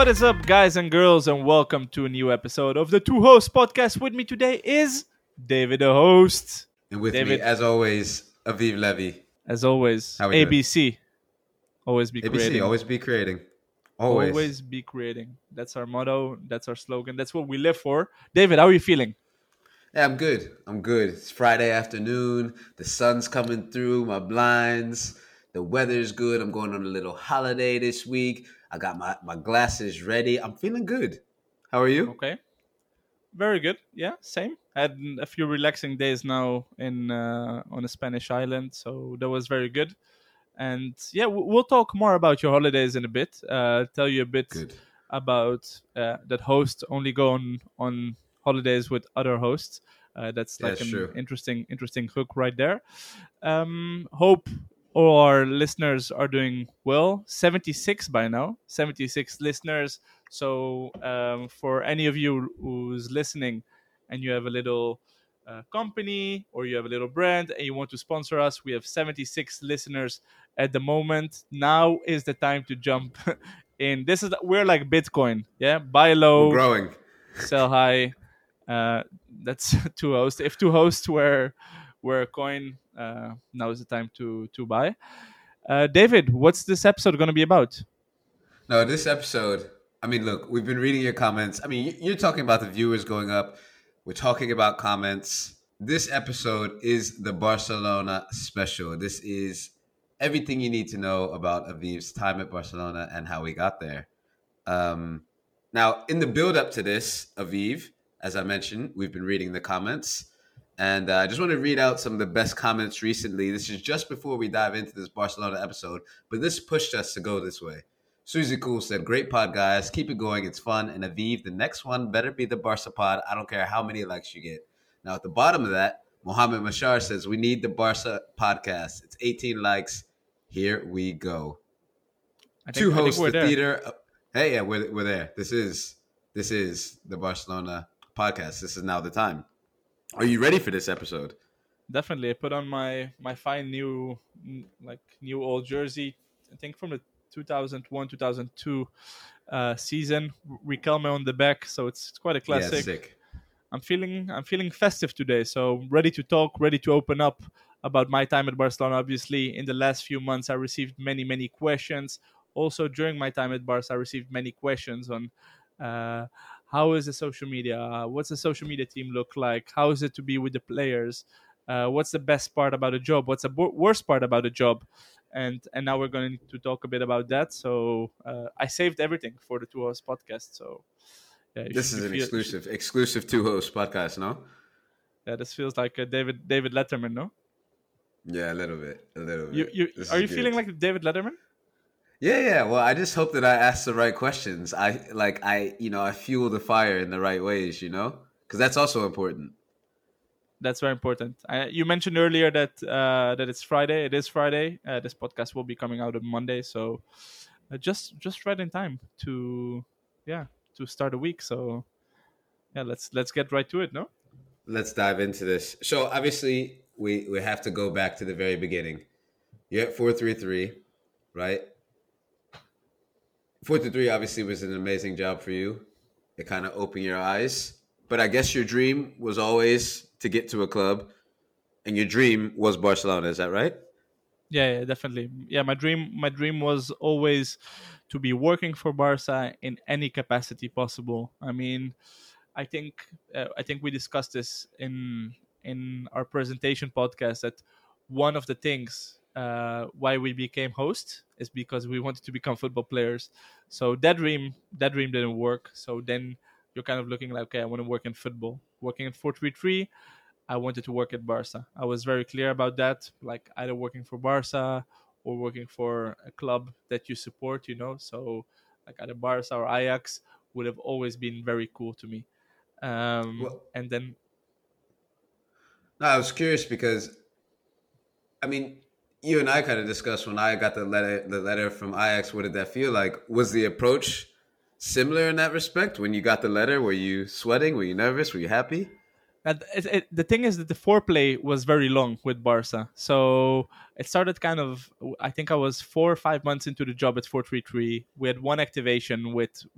What is up, guys and girls, and welcome to a new episode of the Two Hosts podcast. With me today is David, the host. And with David, me, as always, Aviv Levy. as always, How we doing? ABC. Always be ABC, creating. always be creating. Always. Always be creating. That's our motto. That's our slogan. That's what we live for. David, how are you feeling? Yeah, I'm good. It's Friday afternoon. The sun's coming through my blinds. The weather's good. I'm going on a little holiday this week. I got my glasses ready. I'm feeling good. How are you? Okay. Very good. Yeah, same. I had a few relaxing days now in on a Spanish island, so that was very good. And yeah, we'll talk more about your holidays in a bit. Tell you a bit Good. about that hosts only go on holidays with other hosts. That's like That's an true. interesting hook right there. Hope all our listeners are doing well. 76 by now, 76 listeners. So for any of you who's listening and you have a little company or you have a little brand and you want to sponsor us, we have 76 listeners at the moment. Now is the time to jump in. We're like Bitcoin, yeah. Buy low, We're growing. sell high. That's two hosts. If two hosts were a coin, now is the time to buy. David, what's this episode going to be about? No, this episode, look, we've been reading your comments. You're talking about the viewers going up. We're talking about comments. This episode is the Barcelona special. This is everything you need to know about Aviv's time at Barcelona and how he got there. Now, in the build-up to this, Aviv, as I mentioned, we've been reading the comments. And I just want to read out some of the best comments recently. This is just before we dive into this Barcelona episode, but this pushed us to go this way. Susie Cool said, "Great pod, guys. Keep it going. It's fun. And Aviv, the next one better be the Barca pod. I don't care how many likes you get." Now, at the bottom of that, Mohammed Mashar says, "We need the Barca podcast. It's 18 likes. Here we go." Two hosts, the theater. Hey, yeah, we're there. This is the Barcelona podcast. This is now the time. Are you ready for this episode? Definitely. I put on my fine new old jersey. I think from the 2001-2002 season. Riquelme on the back, so it's quite a classic. Yeah, sick. I'm feeling festive today, so ready to talk, ready to open up about my time at Barcelona. Obviously, in the last few months, I received many questions. Also, during my time at Barca, I received many questions on how is the social media? What's the social media team look like? How is it to be with the players? What's the best part about a job? What's the worst part about a job? And now we're going to talk a bit about that. So I saved everything for the Two Hosts podcast. So yeah, this is an exclusive Two Hosts podcast, no? Yeah, this feels like a David Letterman, no? Yeah, a little bit. Are you feeling like David Letterman? Yeah. Well, I just hope that I ask the right questions. I fuel the fire in the right ways, because that's also important. That's very important. You mentioned earlier that it's Friday. It is Friday. This podcast will be coming out on Monday, so just right in time to start the week. So yeah, let's get right to it. No, let's dive into this. So obviously we have to go back to the very beginning. You're at 4-3-3, right? 4-3 obviously was an amazing job for you. It kind of opened your eyes. But I guess your dream was always to get to a club, and your dream was Barcelona. Is that right? Yeah, definitely. Yeah, my dream was always to be working for Barca in any capacity possible. I think we discussed this in our presentation podcast that one of the things why we became hosts is because we wanted to become football players. So that dream didn't work. So then you're kind of looking like, okay, I want to work in football. Working at 4-3-3, I wanted to work at Barca. I was very clear about that, like either working for Barca or working for a club that you support, So like either Barca or Ajax would have always been very cool to me. And then... No, I was curious because, you and I kind of discussed when I got the letter from Ajax. What did that feel like? Was the approach similar in that respect? When you got the letter, were you sweating? Were you nervous? Were you happy? The thing is that the foreplay was very long with Barca. So it started kind of. I think I was 4 or 5 months into the job at 433. We had one activation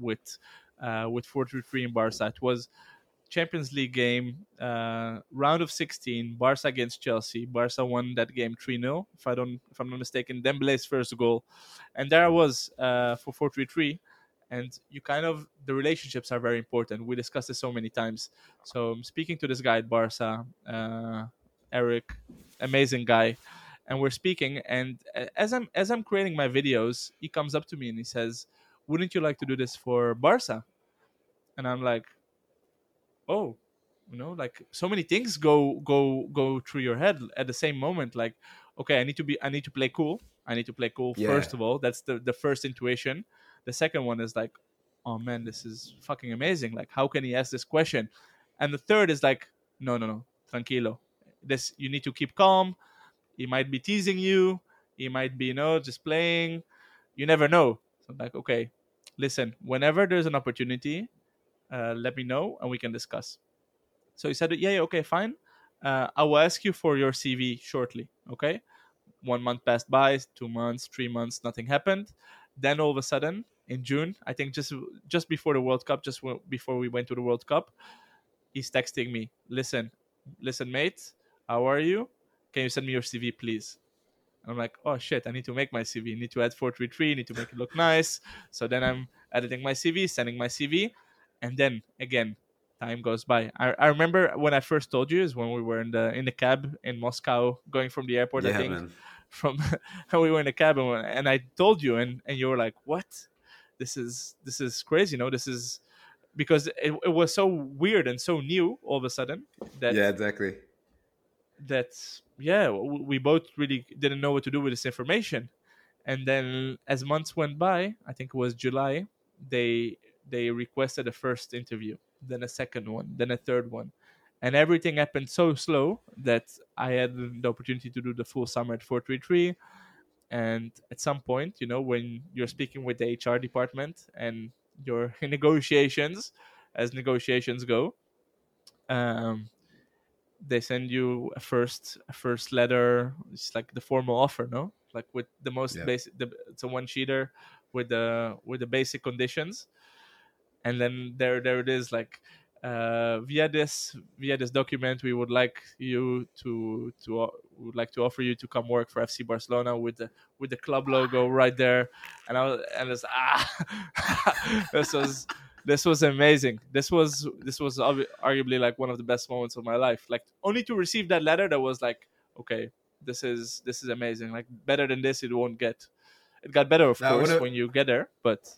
with 433 in Barca. It was Champions League game, round of 16, Barca against Chelsea. Barca won that game 3-0, if I'm not mistaken. Dembele's first goal, and there I was for 433. And you kind of the relationships are very important. We discussed this so many times. So I'm speaking to this guy at Barca, Eric, amazing guy, and we're speaking. And as I'm creating my videos, he comes up to me and he says, "Wouldn't you like to do this for Barca?" And I'm like, oh, like so many things go through your head at the same moment. Like, okay, I need to play cool. I need to play cool Yeah. first of all. That's the first intuition. The second one is like, oh man, this is fucking amazing. Like, how can he ask this question? And the third is like, no, tranquilo. This, you need to keep calm. He might be teasing you. He might be, just playing. You never know. So I'm like, okay, listen, whenever there's an opportunity, let me know and we can discuss. So he said, yeah, okay, fine. I will ask you for your CV shortly. Okay. 1 month passed by, 2 months, 3 months, nothing happened. Then all of a sudden, in June, I think just before the World Cup, before we went to the World Cup, he's texting me, listen, mate, how are you? Can you send me your CV, please? And I'm like, oh shit, I need to make my CV. Need to add 433, need to make it look nice. So then I'm editing my CV, sending my CV, and then again, time goes by. I remember when I first told you is when we were in the cab in Moscow, going from the airport. I Yeah, think man. from we were in the cab, and I told you, and you were like, what? This is crazy. This is because it was so weird and so new all of a sudden that Yeah, exactly. yeah, we both really didn't know what to do with this information. And then as months went by, I think it was July, they requested a first interview, then a second one, then a third one, and everything happened so slow that I had the opportunity to do the full summer at 433. And at some point, when you're speaking with the HR department and you're in negotiations, as negotiations go, um, they send you a first letter. It's like the formal offer, no, like with the most Yeah. basic, it's a one sheeter with the basic conditions. And then there it is, like, via this document, we would like you to would like to offer you to come work for FC Barcelona with the club logo right there. And it's this was this was amazing. This was arguably like one of the best moments of my life. Like, only to receive that letter, that was like, okay, this is amazing. Like, better than this it won't get. It got better, of Now, I want course, to when you get there, but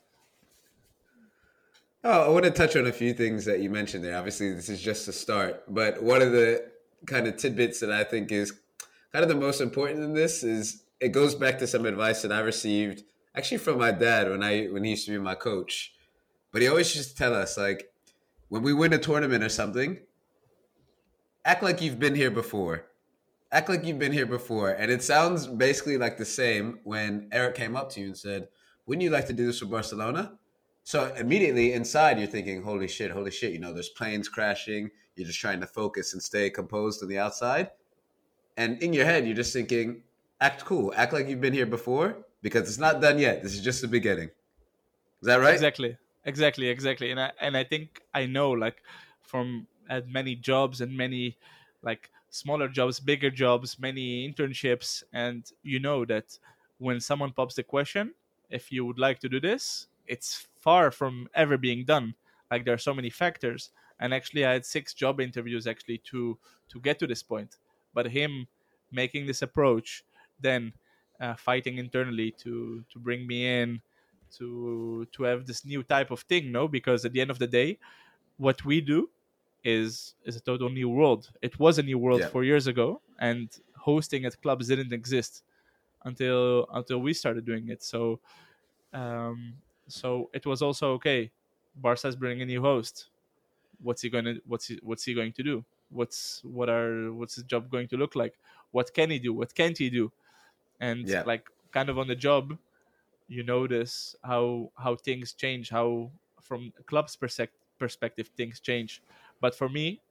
I want to touch on a few things that you mentioned there. Obviously, this is just a start, but one of the kind of tidbits that I think is kind of the most important in this is it goes back to some advice that I received actually from my dad when he used to be my coach. But he always used to tell us, like, when we win a tournament or something, act like you've been here before. Act like you've been here before. And it sounds basically like the same when Eric came up to you and said, wouldn't you like to do this for Barcelona? So immediately inside, you're thinking, holy shit, holy shit. There's planes crashing. You're just trying to focus and stay composed on the outside. And in your head, you're just thinking, act cool. Act like you've been here before because it's not done yet. This is just the beginning. Is that right? exactly. And I think I know, like, from at many jobs and many, like, smaller jobs, bigger jobs, many internships, and that when someone pops the question, if you would like to do this, it's far from ever being done. Like, there are so many factors. And actually, I had 6 job interviews actually to get to this point. But him making this approach, then fighting internally to bring me in, to have this new type of thing, no, because at the end of the day, what we do is a total new world. It was a new world Yeah. 4 years ago, and hosting at clubs didn't exist until we started doing it. Um so it was also, okay, Barca's bringing a new host. What's he going to do? What's his job going to look like? What can he do? What can't he do? And, Yeah. like, kind of on the job, you notice how things change, how from a club's perspective things change. But for me,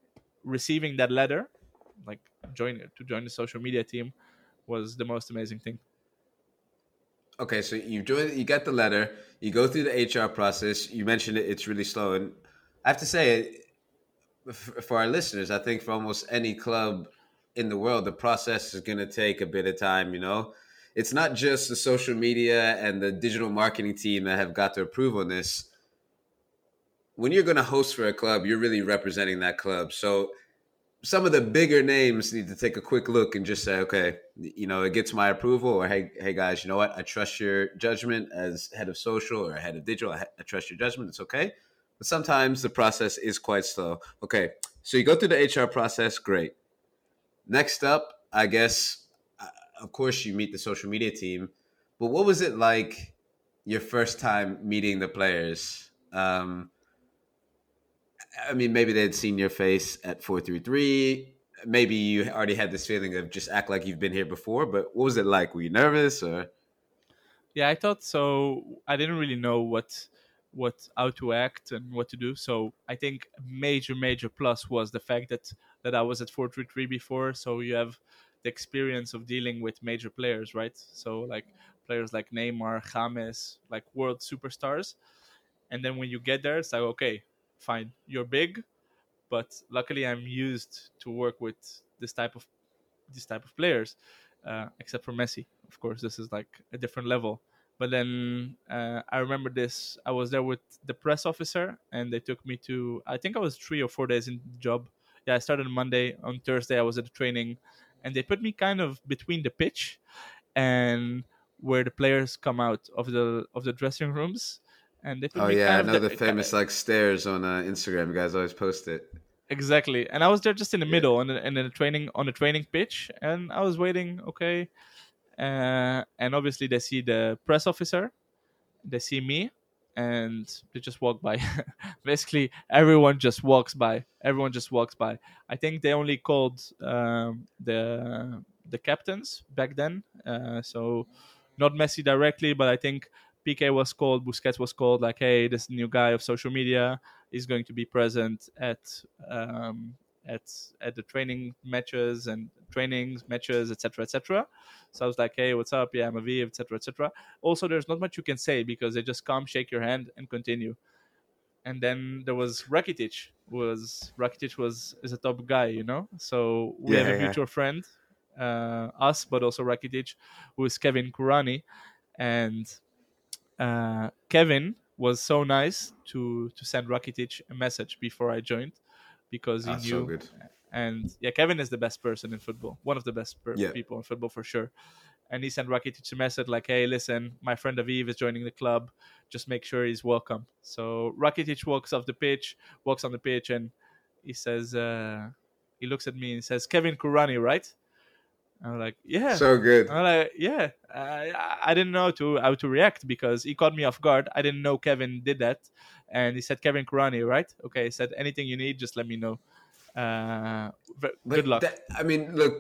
receiving that letter, like join the social media team, was the most amazing thing. Okay, so you join, you get the letter, you go through the HR process. You mentioned it; it's really slow, and I have to say, for our listeners, I think for almost any club in the world, the process is going to take a bit of time. You know, it's not just the social media and the digital marketing team that have got to approve on this. When you're going to host for a club, you're really representing that club. So some of the bigger names need to take a quick look and just say, okay, you know, it gets my approval, or hey guys, you know what? I trust your judgment as head of social or head of digital. I trust your judgment. It's okay. But sometimes the process is quite slow. Okay, so you go through the HR process. Great. Next up, I guess, of course, you meet the social media team. But what was it like your first time meeting the players? I mean, maybe they'd seen your face at 433. Maybe you already had this feeling of just act like you've been here before. But what was it like? Were you nervous or? Yeah, I thought so. I didn't really know what how to act and what to do. So I think major plus was the fact that I was at 433 before. So you have the experience of dealing with major players, right? So like players like Neymar, James, like world superstars. And then when you get there, it's like, okay, fine, you're big, but luckily I'm used to work with this type of players, except for Messi. Of course, this is like a different level. But then I remember this. I was there with the press officer, and they took me to. I think I was 3 or 4 days in the job. Yeah, I started on Monday. On Thursday, I was at the training, and they put me kind of between the pitch and where the players come out of the dressing rooms, and they put Oh me yeah, kind I of know the famous like stairs on Instagram. You guys always post it. exactly. And I was there just in the Yeah. middle, and the training on the training pitch, and I was waiting. Okay, and obviously they see the press officer, they see me, and they just walk by. Basically, everyone just walks by. I think they only called the captains back then, so not Messi directly, but I think PK was called, Busquets was called, like, hey, this new guy of social media is going to be present um, at at the training matches and trainings matches, etc., etc. So I was like, hey, what's up? Yeah, I'm Aviv, etc., etc. Also, there's not much you can say because they just come, shake your hand, and continue. And then there was Rakitic. Rakitic was is a top guy, you know. So we have Yeah, a yeah. mutual friend, us, but also Rakitic, who is Kevin Kurani, and Kevin was so nice to send Rakitic a message before I joined because he Ah, so knew. good. And yeah, Kevin is the best person in football, one of the best Yeah. people in football for sure. And he sent Rakitic a message like, "Hey, listen, my friend Aviv is joining the club. Just make sure he's welcome." So Rakitic walks on the pitch, and he says, he looks at me and says, "Kevin Kurani, right?" I'm like, "Yeah." So good. I'm like, "Yeah." I didn't know how to react because he caught me off guard. I didn't know Kevin did that, and he said, "Kevin Kurani, right?" Okay, he said, "Anything you need, just let me know. Uh, Good But luck." that, I mean, look,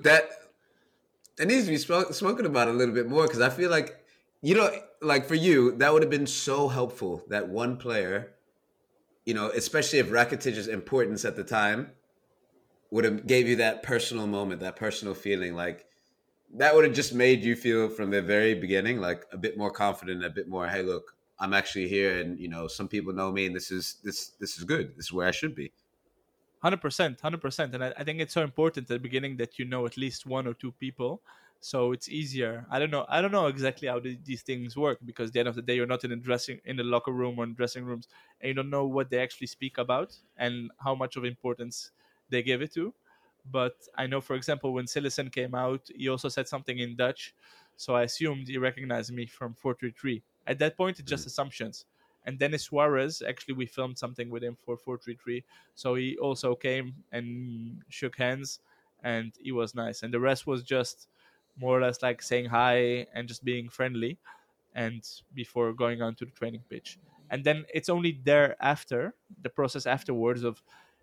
that needs to be spoken about a little bit more because I feel like, you know, like for you, that would have been so helpful. That one player, you know, especially if Rakitic's importance at the time would have gave you that personal moment, that personal feeling. Like that would have just made you feel from the very beginning like a bit more confident, a bit more, hey, look, I'm actually here, and you know, some people know me, and this is good. This is where I should be. 100%, 100%. And I think it's so important at the beginning that you know at least one or two people, so it's easier. I don't know exactly how these things work because at the end of the day you're not in the locker room or in dressing rooms, and you don't know what they actually speak about and how much of importance they give it to. But I know, for example, when Silesen came out, he also said something in Dutch, so I assumed he recognized me from 433. At that point it's just Mm. assumptions. And Dennis Suarez, actually, we filmed something with him for 433, so he also came and shook hands, and he was nice. And the rest was just more or less like saying hi and just being friendly, and before going on to the training pitch. And then it's only thereafter, the process afterwards of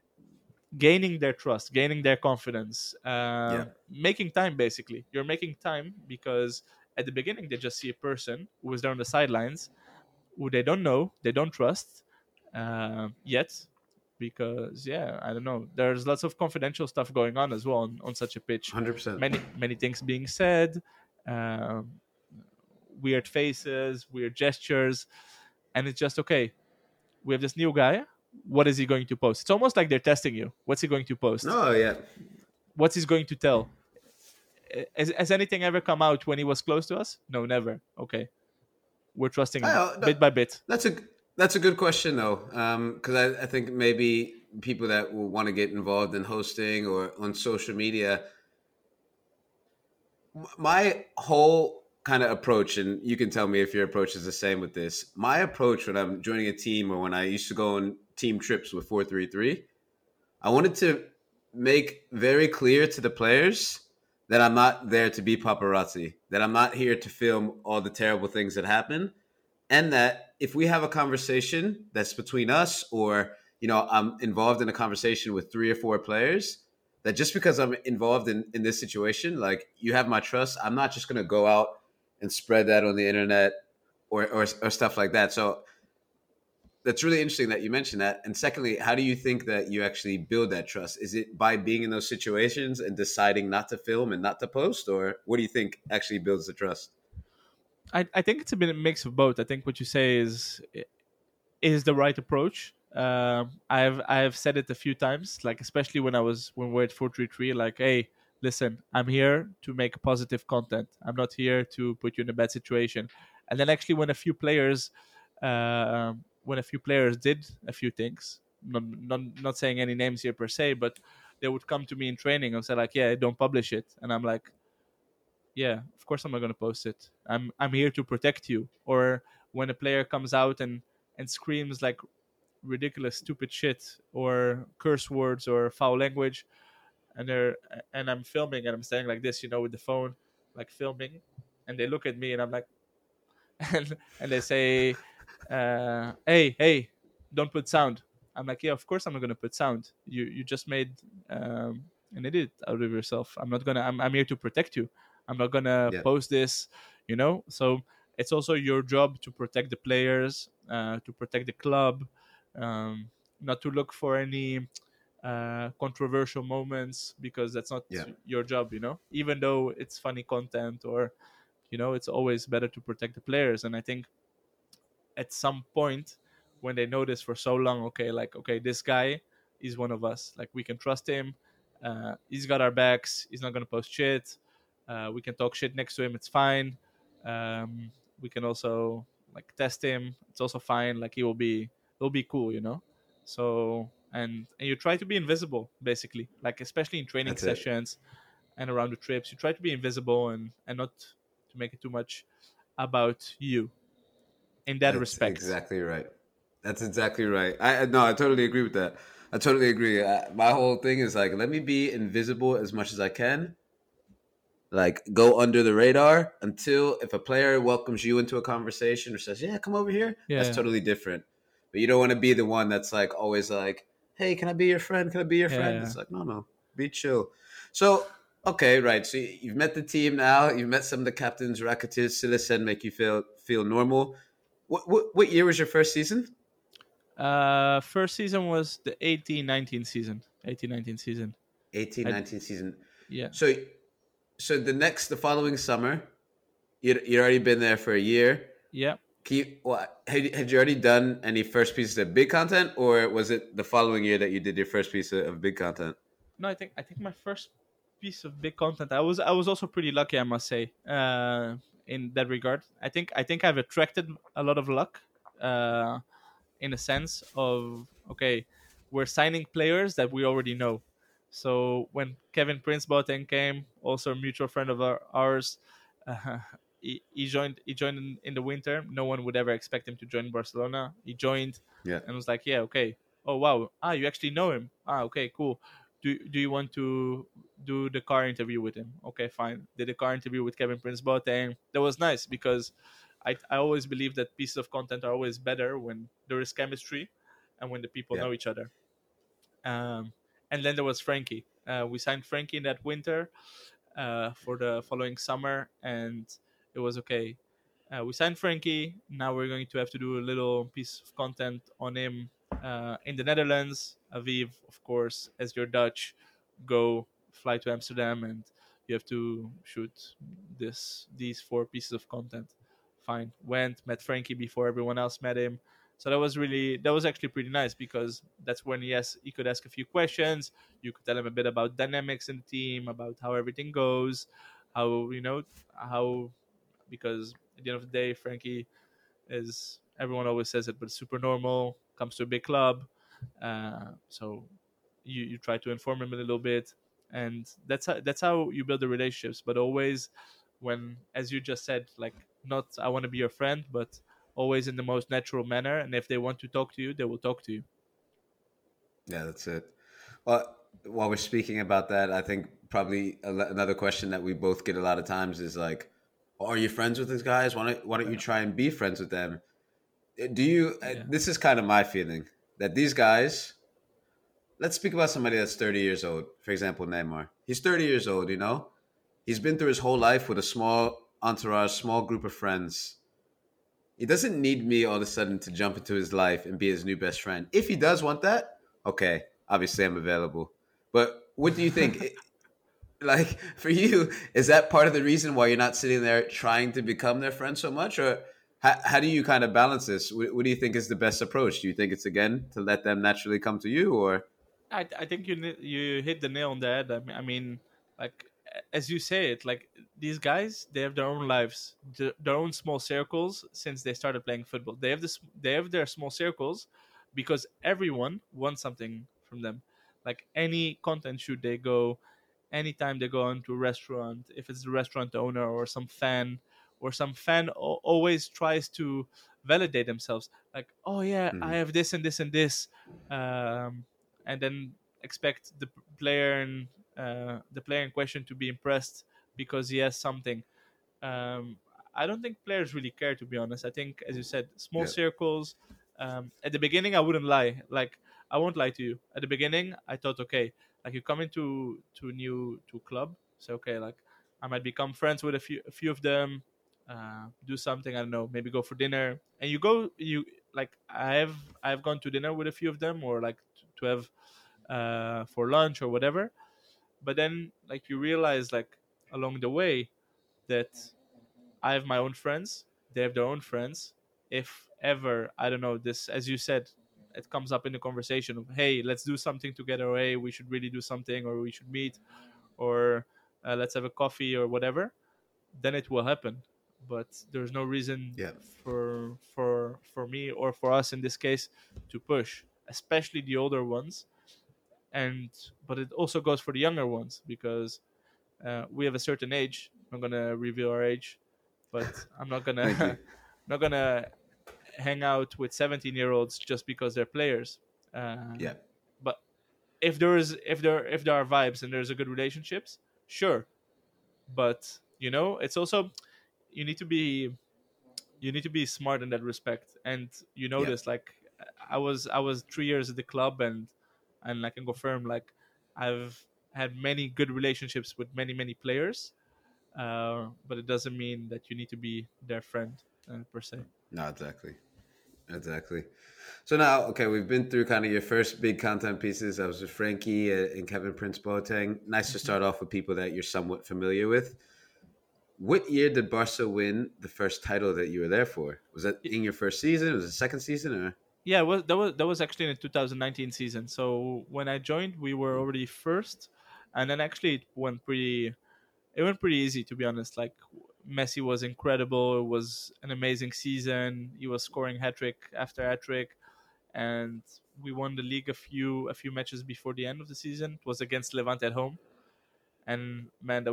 gaining their trust, gaining their confidence, Yeah. making time. Basically, you're making time because at the beginning they just see a person who is there on the sidelines who they don't know, they don't trust yet. because I don't know, there's lots of confidential stuff going on as well on such a pitch. 100%. Many things being said, um, weird faces, weird gestures, and it's just okay. We have this new guy. What is he going to post? It's almost like they're testing you. What's he going to post? No, yeah. What's he going to tell? Has anything ever come out when he was close to us? No, never. Okay, we're trusting him bit by bit. That's a good question though, because I think maybe people that will want to get involved in hosting or on social media, my whole kind of approach, and you can tell me if your approach is the same with this. My approach when I'm joining a team or when I used to go on team trips with 433, I wanted to make very clear to the players that I'm not there to be paparazzi, that I'm not here to film all the terrible things that happen, and that if we have a conversation that's between us, or I'm involved in a conversation with 3 or 4 players, that just because I'm involved in this situation, like, you have my trust, I'm not just going to go out and spread that on the internet or stuff like that. So that's really interesting that you mentioned that. And secondly, how do you think that you actually build that trust? Is it by being in those situations and deciding not to film and not to post, or what do you think actually builds the trust? I think it's a bit a mix of both. I think what you say is the right approach. I've said it a few times, like especially when we're at 433, like, hey, listen, I'm here to make positive content. I'm not here to put you in a bad situation. And then actually, when a few players did a few things, not saying any names here per se, but they would come to me in training and say like, yeah, don't publish it, and I'm like, yeah, of course I'm not going to post it. I'm here to protect you. Or when a player comes out and screams like ridiculous stupid shit or curse words or foul language, and I'm filming and I'm standing like this, with the phone, like filming, and they look at me and I'm like, and they say, hey, don't put sound. I'm like, yeah, of course I'm not gonna put sound. You just made an idiot out of yourself. I'm here to protect you. I'm not gonna Yeah. post this, So it's also your job to protect the players, to protect the club, not to look for any controversial moments, because that's not Yeah. your job, Even though it's funny content, or it's always better to protect the players. And I think at some point, when they know this for so long, okay, this guy is one of us, like, we can trust him, he's got our backs, he's not going to post shit, we can talk shit next to him, it's fine. We can also like test him, it's also fine, like he'll be cool, So and you try to be invisible, basically, like especially in training That's it. sessions and around the trips, you try to be invisible and not to make it too much about you in that That's respect. exactly right. That's exactly right. No, I totally agree with that. I totally agree. My whole thing is like, let me be invisible as much as I can. Like, go under the radar until if a player welcomes you into a conversation or says, "Yeah, come over here," that's Yeah, totally different. But you don't want to be the one that's like always like, "Hey, can I be your friend? Can I be your friend?" yeah. It's like, no, be chill. So, okay, right. So you've met the team now. You've met some of the captains. Rakitic, Silesen make you feel normal. What year was your first season? First season was the 18-19 season. 18-19 season. 18, I 19 season. Yeah, So the following summer, you'd already been there for a year. yeah. Had you already done any first pieces of big content, or was it the following year that you did your first piece of big content? No, I think my first piece of big content. I was also pretty lucky, I must say, in that regard. I think I've attracted a lot of luck, uh, in a sense of, okay, we're signing players that we already know. So when Kevin Prince Boateng came, also a mutual friend of ours, uh, he joined in the winter. No one would ever expect him to join Barcelona. He joined Yeah, and was like, yeah, okay. Oh wow, you actually know him. Okay, cool. Do you want to do the car interview with him? Okay, fine. Did a car interview with Kevin Prince Boateng. That was nice, because I always believe that pieces of content are always better when there is chemistry and when the people yeah, know each other. Um, and then there was Frankie. We signed Frankie in that winter, for the following summer, and it was okay. We signed Frankie. Now we're going to have to do a little piece of content on him, In the Netherlands, Aviv, of course, as you're Dutch, go fly to Amsterdam and you have to shoot these 4 pieces of content. Fine. Went, met Frankie before everyone else met him. So that was actually pretty nice because that's when he could ask a few questions. You could tell him a bit about dynamics in the team, about how everything goes, how how because at the end of the day, Frankie is, everyone always says it, but super normal. Comes to a big club, so you try to inform him a little bit, and that's how you build the relationships. But always, when, as you just said, like, not I want to be your friend, but always in the most natural manner. And if they want to talk to you, they will talk to you. Yeah, that's it. Well, while we're speaking about that, I think probably another question that we both get a lot of times is like, "Are you friends with these guys? Why don't you try and be friends with them?" Do you? Yeah, This is kind of my feeling that these guys. Let's speak about somebody that's 30 years old. For example, Neymar. He's 30 years old. He's been through his whole life with a small entourage, small group of friends. He doesn't need me all of a sudden to jump into his life and be his new best friend. If he does want that, okay, obviously I'm available. But what do you think? Like, for you, is that part of the reason why you're not sitting there trying to become their friend so much? Or how do you kind of balance this? What do you think is the best approach? Do you think it's, again, to let them naturally come to you? Or, I think you hit the nail on the head. I mean, like, as you say it, like, these guys, they have their own lives, their own small circles since they started playing football. They have their small circles because everyone wants something from them. Like, any content shoot they go, anytime they go into a restaurant, if it's the restaurant owner or some fan always tries to validate themselves, like, oh yeah, I Mhm. have this and this and this, um, and then expect the player in question to be impressed because he has something. um, I don't think players really care, to be honest. I think, as you said, small Yeah. circles. At the beginning, I wouldn't lie. Like, I won't lie to you. At the beginning, I thought, okay, like, you come into to club, so okay, like, I might become friends with a few of them, do something. I don't know, maybe go for dinner, and you like I've gone to dinner with a few of them, or like to have for lunch or whatever. But then, like, you realize, like, along the way, that I have my own friends. They have their own friends. If ever, I don't know, this, as you said, it comes up in the conversation of, hey, let's do something together, or hey, we should really do something, or we should meet, or let's have a coffee or whatever, then it will happen. But there's no reason Yeah. for me or for us in this case to push, especially the older ones. And but it also goes for the younger ones because we have a certain age. I'm not gonna reveal our age, but I'm not Thank gonna you. not gonna hang out with 17-year-olds just because they're players. Yeah. But if there are vibes and there's a good relationships, sure. But it's also, you need to be you need to be smart in that respect. And Yeah. this, like, I was 3 years at the club, and I can confirm, like, I've had many good relationships with many players, but it doesn't mean that you need to be their friend, per se. No, exactly. Exactly. So now, okay, we've been through kind of your first big content pieces. I was with Frankie and Kevin Prince Boateng. Nice to Hmm. start off with people that you're somewhat familiar with. What year did Barca win the first title that you were there for? Was that in your first season? Was it second season? Or Yeah, that was actually in the 2019 season. So when I joined, we were already first, and then actually it went pretty easy, to be honest. Like, Messi was incredible. It was an amazing season. He was scoring hat trick after hat trick, and we won the league a few matches before the end of the season. It was against Levante at home, and man,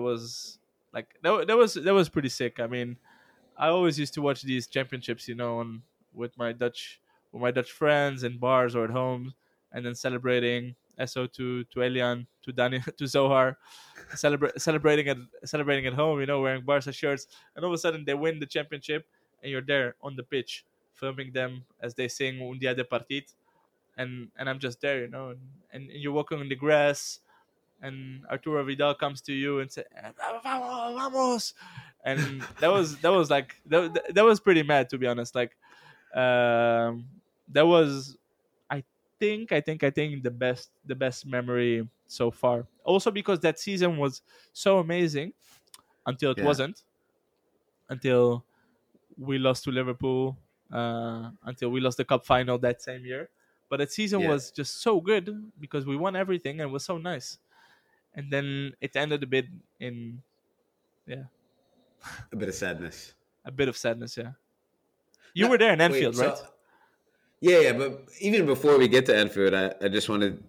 that was pretty sick. I mean, I always used to watch these championships, on with my Dutch friends in bars or at home, and then celebrating SO to Elian, to Dani, to Zohar, celebrating at home, wearing Barca shirts, and all of a sudden they win the championship, and you're there on the pitch filming them as they sing Un Dia de Partit, and I'm just there, and you're walking on the grass, and Arturo Vidal comes to you and says, "Vamos, vamos," and that was like that was pretty mad, to be honest. Like, um, that was, I think the best memory so far. Also because that season was so amazing until it Yeah. wasn't, until we lost to Liverpool, until we lost the cup final that same year. But that season Yeah. was just so good because we won everything and it was so nice. And then it ended a bit in, yeah, A bit of sadness. a bit of sadness. Yeah, you No, were there in wait. Anfield, right? So yeah. But even before we get to Enfield, I just wanted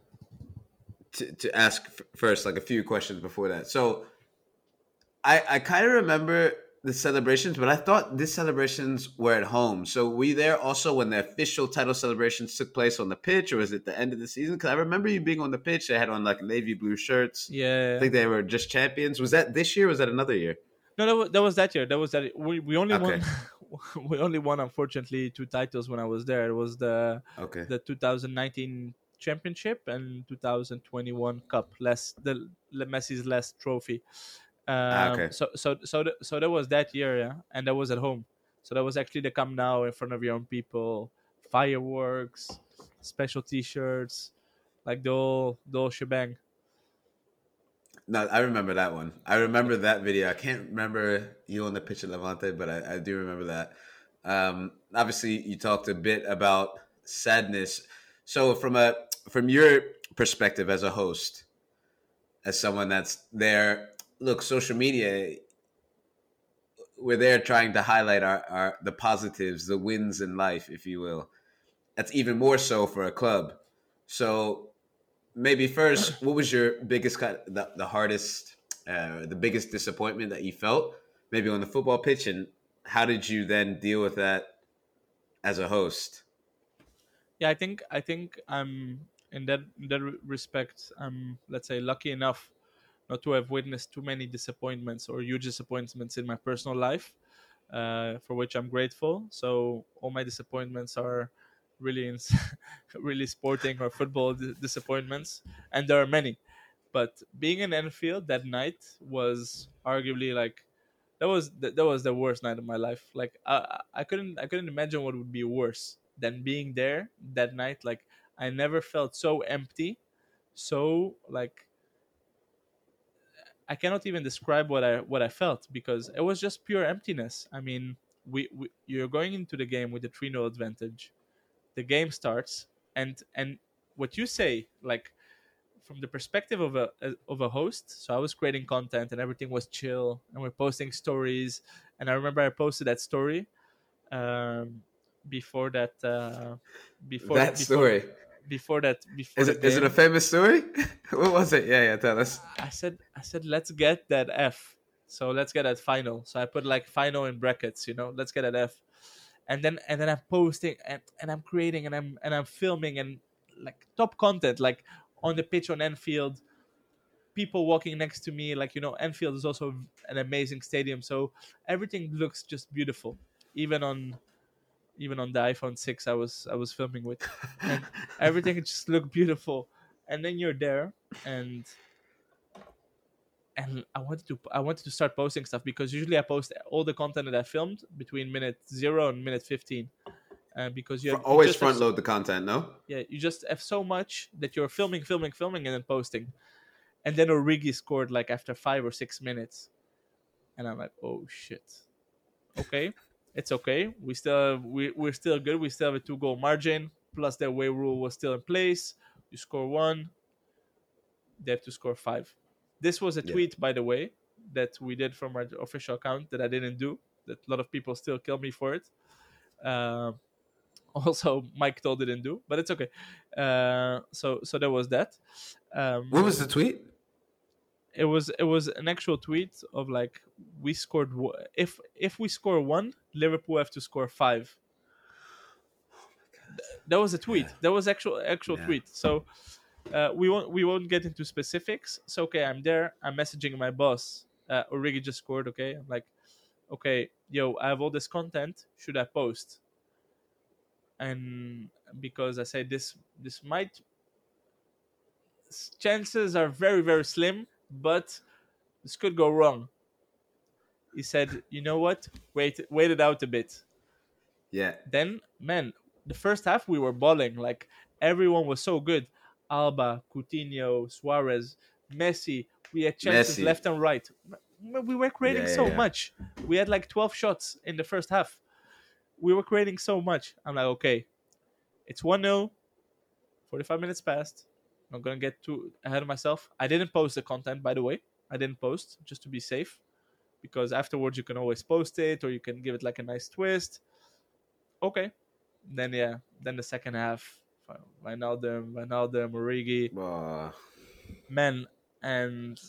to ask first, like a few questions before that. So I kind of remember the celebrations, but I thought these celebrations were at home. So were you there also when the official title celebrations took place on the pitch, or was it the end of the season? Because I remember you being on the pitch. They had on like navy blue shirts. I Yeah. think they were just champions. Was that this year? Or was that another year? No, that was that year. That was that. We only Okay. won. We only won, unfortunately, two titles when I was there. It was the Okay. 2019 championship and 2021 cup. Messi's last trophy. Okay. So that was that year, yeah, and that was at home. So that was actually the Camp Nou in front of your own people, fireworks, special T-shirts, like the whole shebang. No, I remember that one. I remember that video. I can't remember you on the pitch at Levante, but I do remember that. Obviously, you talked a bit about sadness. So, from your perspective as a host, as someone that's there, look, social media, we're there trying to highlight our the positives, the wins in life, if you will. That's even more so for a club. So, maybe first, what was your biggest, the hardest, the biggest disappointment that you felt, maybe on the football pitch, and how did you then deal with that as a host? Yeah, I think I'm in that respect. I'm, let's say, lucky enough not to have witnessed too many disappointments or huge disappointments in my personal life, for which I'm grateful. So all my disappointments are really really sporting or football disappointments, and there are many. But being in Enfield that night was arguably like that was the worst night of my life. Like I couldn't imagine what would be worse than being there that night. Like I never felt so empty, so like I cannot even describe what I felt because it was just pure emptiness. I mean, we you're going into the game with a 3-0 advantage. The game starts, and what you say, like from the perspective of a host. So I was creating content and everything was chill, and we're posting stories. And I remember I posted that story um, before that before That before story, before the is it a game. famous story? What was it? Yeah, tell us. I said let's get that F. So let's get that final. So I put like final in brackets, let's get that F. And then I'm posting and I'm creating and I'm filming and like top content, like on the pitch on Enfield, people walking next to me, like Enfield is also an amazing stadium, so everything looks just beautiful, even on the iPhone 6 I was filming with, and everything just looked beautiful. And then you're there, and I wanted to start posting stuff because usually I post all the content that I filmed between minute 0 and minute 15, because you Always just have front load the content, no? yeah, you just have so much that you're filming, and then posting. And then Origi scored like after 5 or 6 minutes, and I'm like, oh shit. Okay, it's okay. We're still good. We still have a 2-goal margin. Plus, the away rule was still in place. You score one, they have to score five. This was a Yeah. tweet, by the way, that we did from our official account that I didn't do. That a lot of people still kill me for it. Um Also, Mike told didn't do, but it's okay. So there was that. What was Um, the tweet? it was an actual tweet of like we scored if we score one, Liverpool have to score five. That was a Yeah. tweet. That was actual Yeah. tweet. So we won't get into specifics. So okay, I'm there. I'm messaging my boss. Origi just scored. Okay, I'm like, okay, yo, I have all this content. Should I post? And because I say this might chances are very very slim, but this could go wrong. He said, you know what? Wait it out a bit. Yeah. Then, man, the first half we were balling. Like everyone was so good. Alba, Coutinho, Suarez, Messi. We had chances Messi. left and right. We were creating Yeah, yeah, so yeah. much. We had like 12 shots in the first half. We were creating so much. I'm like, okay, it's 1-0. 45 minutes passed. I'm not going to get too ahead of myself. I didn't post the content, by the way. I didn't post just to be safe, because afterwards you can always post it or you can give it like a nice twist. Okay. Then, yeah. Then the second half, Wijnaldum, Origi, Uh, man, and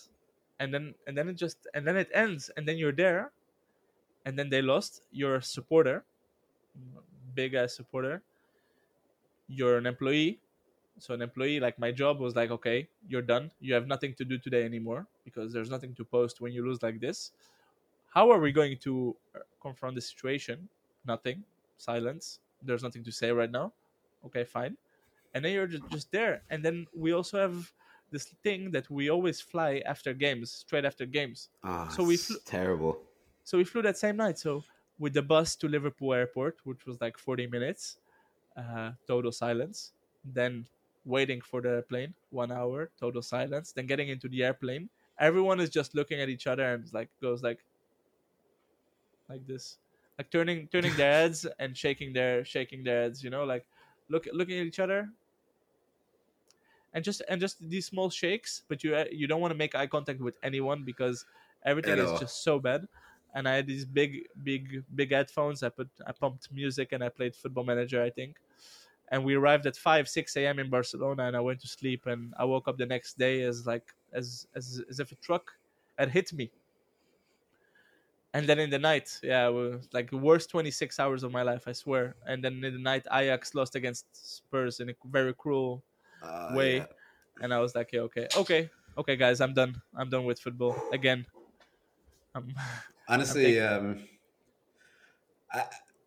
and then it ends, and then you're there, and then they lost. You're a supporter, big ass supporter. You're an employee. So an employee, like my job was like, okay, you're done. You have nothing to do today anymore because there's nothing to post when you lose like this. How are we going to confront the situation? Nothing. Silence. There's nothing to say right now. Okay, fine. And then you're just there. And then we also have this thing that we always fly after games, straight after games. So we flew. it's terrible. So we flew that same night. So with the bus to Liverpool Airport, which was like 40 minutes, total silence. Then waiting for the plane, 1 hour, total silence. Then getting into the airplane, everyone is just looking at each other and like goes like this, like turning their heads and shaking their heads. Like looking at each other, and just these small shakes. But you don't want to make eye contact with anyone because everything At is all. just so bad. And I had these big headphones. I pumped music and I played Football Manager, I think. And we arrived at 5 6 a.m. in Barcelona, and I went to sleep, and I woke up the next day as if a truck had hit me. And then in the night, yeah, it was like the worst 26 hours of my life, I swear. And then in the night, Ajax lost against Spurs in a very cruel Yeah. way. And I was like, yeah, okay, guys, I'm done with football again. I'm I'm Honestly, taking. I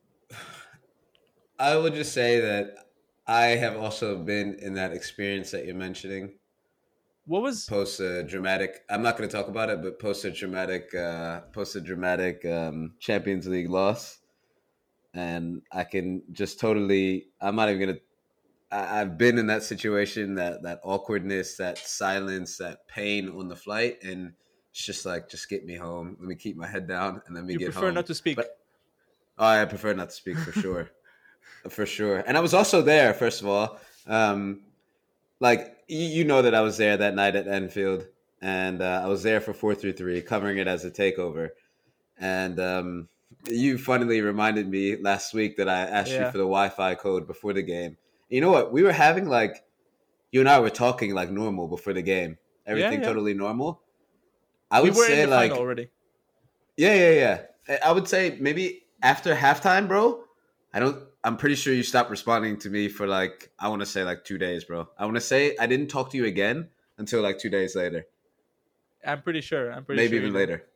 I would just say that I have also been in that experience that you're mentioning. What was? Post a dramatic. I'm not going to talk about it, but post a dramatic Champions League loss, and I can just totally. I'm not even gonna. I've been in that situation, that awkwardness, that silence, that pain on the flight, and it's just like, just get me home. Let me keep my head down, and let me You get prefer home. not to speak? But I prefer not to speak for sure, for sure. And I was also there. First of all, like you know that I was there that night at Enfield, and I was there for 433, covering it as a takeover. And you funnily reminded me last week that I asked you Yeah, for the Wi-Fi code before the game. You know what? We were having like, you and I were talking like normal before the game. yeah, Everything yeah. totally normal. I We would were in say the final like, already. yeah. I would say maybe after halftime, bro. I'm pretty sure you stopped responding to me for like, I want to say like 2 days, bro. I want to say I didn't talk to you again until like 2 days later, I'm pretty sure. I'm pretty maybe sure you even didn't. later.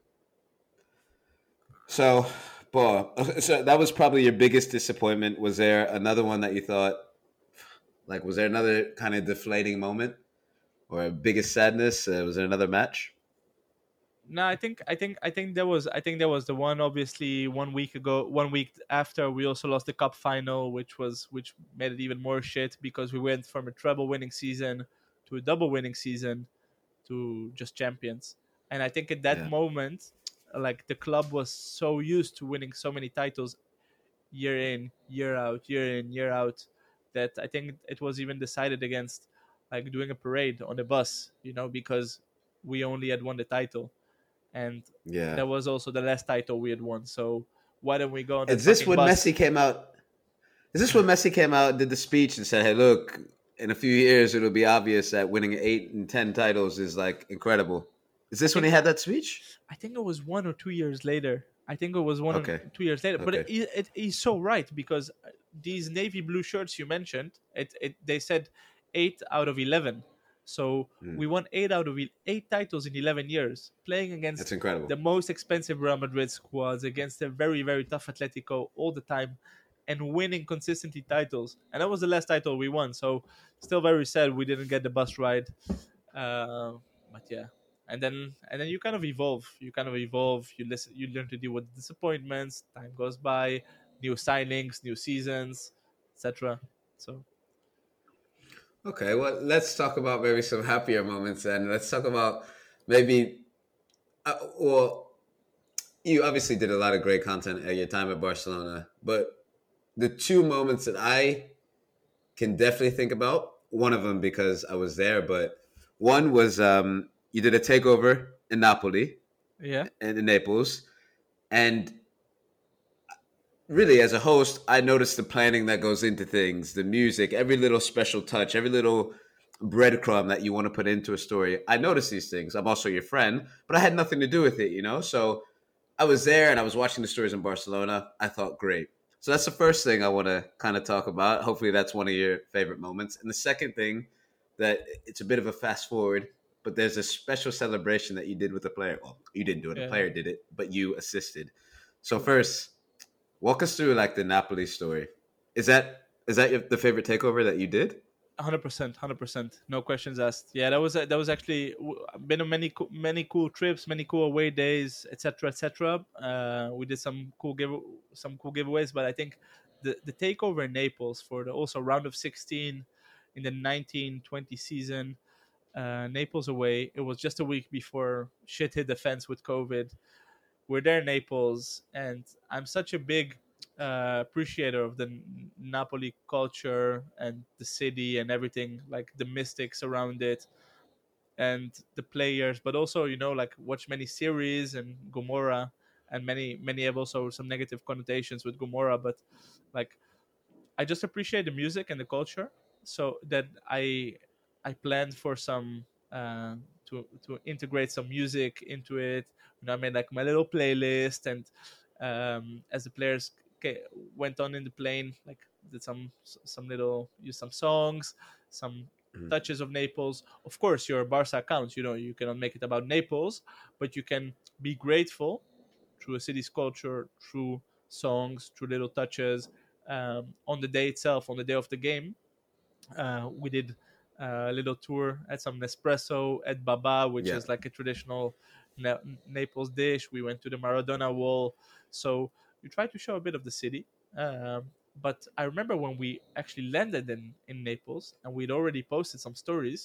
So, so that was probably your biggest disappointment. Was there another one that you thought, like, was there another kind of deflating moment or biggest sadness? Was there another match? No, I think there was the one, obviously 1 week ago, 1 week after we also lost the cup final, which made it even more shit because we went from a treble winning season to a double winning season to just champions. And I think at that Yeah, moment, like the club was so used to winning so many titles year in, year out, year in, year out, that I think it was even decided against like doing a parade on the bus, because we only had won the title, and yeah. that was also the last title we had won. So why don't we go on that Is this fucking when bus? Messi came out? Is this when Messi came out, did the speech, and said, "Hey, look, in a few years, it'll be obvious that winning 8 and 10 titles is like incredible." Is I this when he think had that speech? I think it was 1 or 2 years later. I think it was one or Okay, 2 years later. But okay. he's so right because these navy blue shirts you mentioned, they said 8 out of 11. So Hmm. we won 8 titles in 11 years, playing That's against incredible. the most expensive Real Madrid squads, against a very very tough Atletico all the time, and winning consistently titles. And that was the last title we won. So still very sad we didn't get the bus ride. Uh, but yeah, and then you kind of evolve, you listen, you learn to deal with disappointments, time goes by, new signings, new seasons, etc. So Okay, well, let's talk about maybe some happier moments then. Let's talk about maybe, well, you obviously did a lot of great content at your time at Barcelona, but the two moments that I can definitely think about, one of them because I was there, but one was you did a takeover in Napoli Yeah, and in Naples, and really as a host, I noticed the planning that goes into things, the music, every little special touch, every little breadcrumb that you want to put into a story. I noticed these things. I'm also your friend, but I had nothing to do with it, you know? So I was there and I was watching the stories in Barcelona. I thought, great. So that's the first thing I want to kind of talk about. Hopefully, that's one of your favorite moments. And the second thing, that it's a bit of a fast forward, but there's a special celebration that you did with the player. Well, you didn't do it; the yeah, player did it, but you assisted. So first, walk us through like the Napoli story. Is that the favorite takeover that you did? 100%, 100%, no questions asked. Yeah, that was actually been on many cool trips, many cool away days, etc., etc. We did some cool giveaways, but I think the takeover in Naples for the also round of 16 in the 1920 season, Naples away. It was just a week before shit hit the fence with COVID. We're there in Naples, and I'm such a big appreciator of the Napoli culture and the city and everything, like the mystics around it and the players, but also like watch many series and Gomorrah, and many have also some negative connotations with Gomorrah, but like I just appreciate the music and the culture, so that I planned for some to integrate some music into it. I made like my little playlist, and as the players went on in the plane, like did some little use some songs, some Mhm. touches of Naples. Of course, your Barca accounts. You cannot make it about Naples, but you can be grateful through a city's culture, through songs, through little touches. On the day itself, on the day of the game, we did a little tour at some Nespresso at Baba, which Yeah, is like a traditional Na- Naples dish. We went to the Maradona Wall, so we tried to show a bit of the city. But I remember when we actually landed in Naples, and we'd already posted some stories.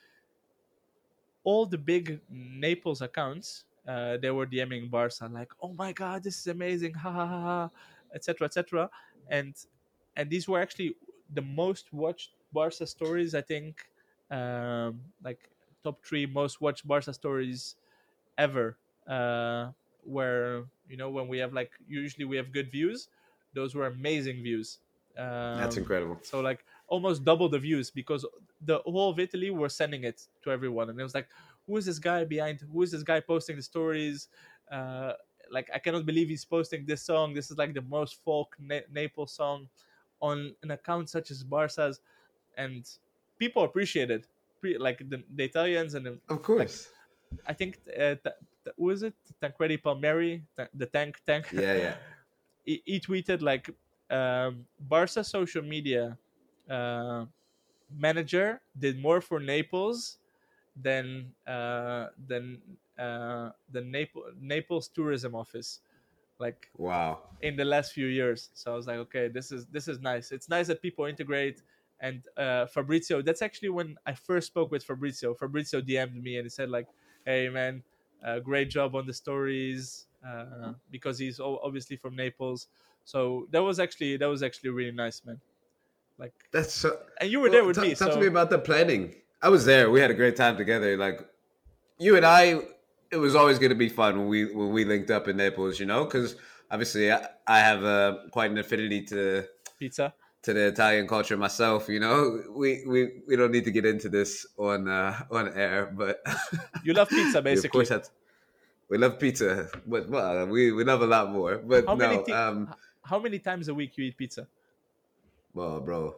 All the big Naples accounts, they were DMing Barca like, "Oh my god, this is amazing, ha ha ha ha," etc. etc. And these were actually the most watched Barca stories, I think, like top three most watched Barca stories ever. Where when we have like usually we have good views, those were amazing views. that's Um, incredible. so like almost double the views because the whole of Italy were sending it to everyone, and it was like, who is this guy behind? Who is this guy posting the stories? Uh, like I cannot believe he's posting this song. This is like the most folk Naples song on an account such as Barca's, and people appreciate it. Like the Italians and Of like course. I think who is it? Tancredi Palmieri, the tank. Yeah, yeah. He tweeted like Barca social media uh, manager did more for Naples than the Naples tourism office, like Wow. in the last few years. So I was like, okay, this is nice. It's nice that people integrate. And Fabrizio, that's actually when I first spoke with Fabrizio. Fabrizio DM'd me and he said like, "Hey man, great job on the stories," because he's obviously from Naples. So that was actually really nice, man. Like, That's so. and you were there Well, with me, talk to me so about the planning. I was there. We had a great time together. Like you and I, it was always going to be fun when we linked up in Naples. Because obviously I have quite an affinity pizza. to the Italian culture myself. We don't need to get into this on air, but You love pizza, we of course basically. had. We love pizza, but well, we love a lot more. But How many no, ti- how many times a week you eat pizza? well, bro,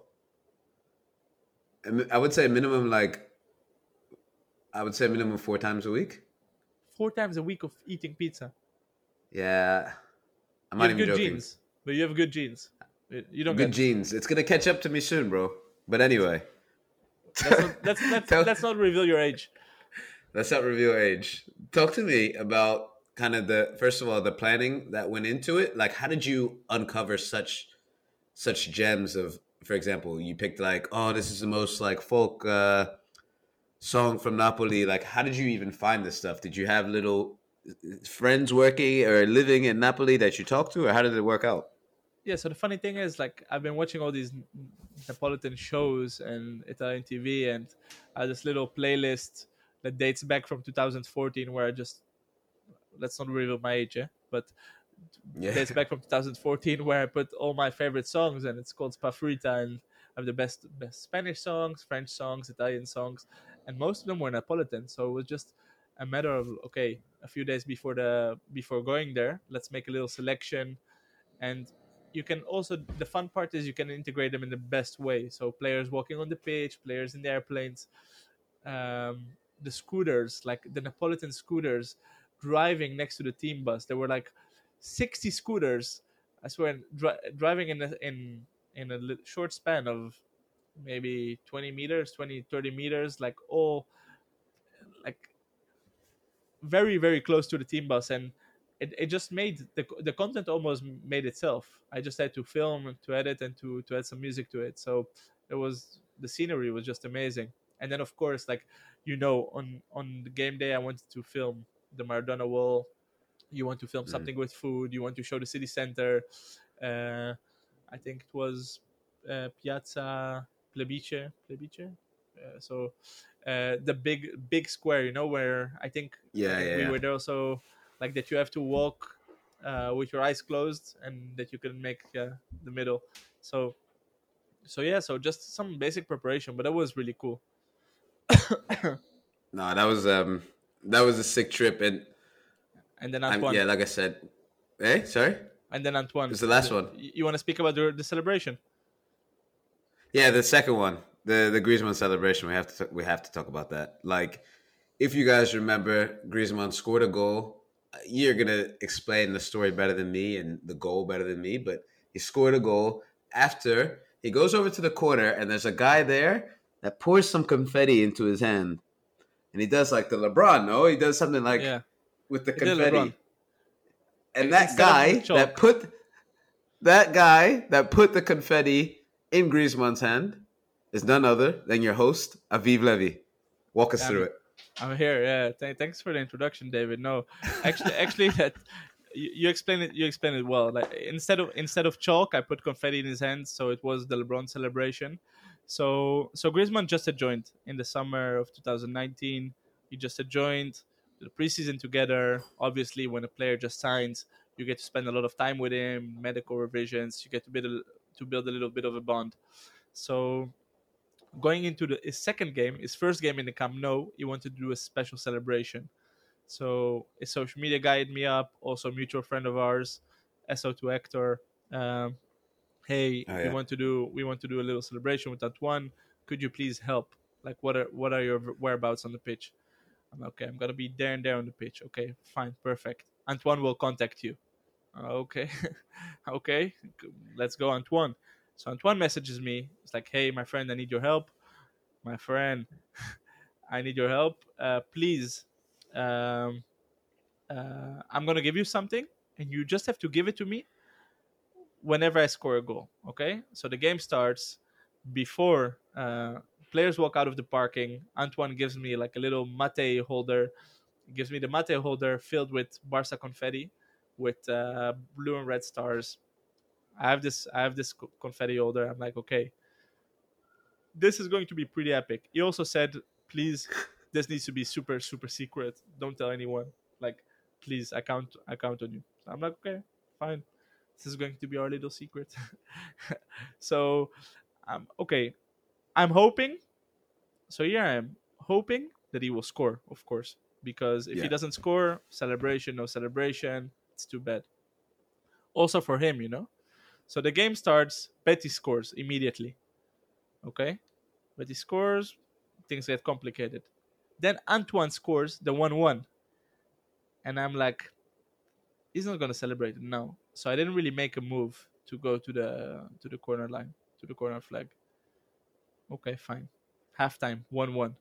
I would say minimum like I would say minimum 4 times a week. 4 times a week of eating pizza. Yeah, I'm You not have even good joking. genes, but you have good genes. You don't Good get genes. It's gonna catch up to me soon, bro. But anyway, let's not let's let's tell, let's not reveal your age. let's not reveal age. Talk to me about kind of the first of all the planning that went into it. Like, how did you uncover such gems of for example, you picked like, oh, this is the most like folk song from Napoli. Like, how did you even find this stuff? Did you have little friends working or living in Napoli that you talked to, or how did it work out? Yeah, so the funny thing is, like, I've been watching all these Neapolitan shows and Italian TV, and I have this little playlist that dates back from 2014, where I just, let's not reveal my age, yeah? But Yeah. dates back from 2014, where I put all my favorite songs, and it's called Spafrita, and I have the best Spanish songs, French songs, Italian songs, and most of them were Neapolitan. So it was just a matter of, okay, a few days before going there, let's make a little selection. And you can also, the fun part is you can integrate them in the best way. So players walking on the pitch, players in the airplanes, um, the scooters, like the Neapolitan scooters, driving next to the team bus. There were like 60 scooters, I swear, driving in a short span of maybe 20 meters, 20 30 meters, like all like very very close to the team bus. And it just made the content almost made itself. I just had to film, to edit, and to add some music to it. So it was, the scenery was just amazing. And then of course, like, on the game day, I wanted to film the Maradona wall. You want to film Mm. something with food, you want to show the city center. uh, I think it was Piazza Plebice. So the big square, where I Yeah, think yeah, we yeah. were there also, like, that you have to walk with your eyes closed, and that you can make the middle. So yeah, so just some basic preparation, but that was really cool. No, that was a sick trip, and And then I'm Antoine, yeah, like I said. Hey, sorry, and then Antoine, it's the last one. you want to speak about the celebration? Yeah, the second one, the Griezmann celebration. We have to talk about that. Like, if you guys remember, Griezmann scored a goal. You're gonna explain the story better than me and the goal better than me, but he scored a goal after he goes over to the corner, and there's a guy there that pours some confetti into his hand, and he does like the LeBron. No, he does something like Yeah, with the he did LeBron. confetti, and that Instead of the guy that chalk. put that guy that put the confetti in Griezmann's hand is none other than your host, Aviv Levy. Walk us through I'm it. I'm here. Yeah, thanks for the introduction, David. No, actually, that you explained it. You explained it well. Like, instead of chalk, I put confetti in his hands, so it was the LeBron celebration. So Griezmann just had joined in the summer of 2019. He just had joined the preseason together. Obviously, when a player just signs, you get to spend a lot of time with him, medical revisions. You get to build a little bit of a bond. So going into his second game, his first game in the Camp Nou, he wanted to do a special celebration. So his social media guy hit me up, also a mutual friend of ours, SO2 Hector. Um, hey, Oh we yeah. want to do a little celebration with Antoine. Could you please help? Like, what are your whereabouts on the pitch? I'm like, okay. I'm gonna be there and there on the pitch. Okay, fine, perfect. Antoine will contact you. Okay, okay, let's go, Antoine. So Antoine messages me. It's like, hey, my friend, I need your help. My friend, I need your help. Please, um, I'm gonna give you something, and you just have to give it to me whenever I score a goal. Okay? So the game starts before players walk out of the parking. Antoine gives me like a little mate holder. He gives me the mate holder filled with Barca confetti, with blue and red stars. I have this confetti holder. I'm like, okay, this is going to be pretty epic. He also said, please, this needs to be super super secret. Don't tell anyone. Like, please, I count on you. So I'm like, okay, fine. This is going to be our little secret. So, okay. I'm hoping. So here I am hoping that he will score, of course, because if he Yeah. doesn't score, celebration, no celebration. It's too bad. Also for him. So the game starts. Betty scores immediately. Okay, but he scores, things get complicated. Then Antoine scores the 1-1, and I'm like, he's not gonna celebrate it now. So I didn't really make a move to go to the corner line, to the corner flag. Okay, fine. Halftime, 1-1.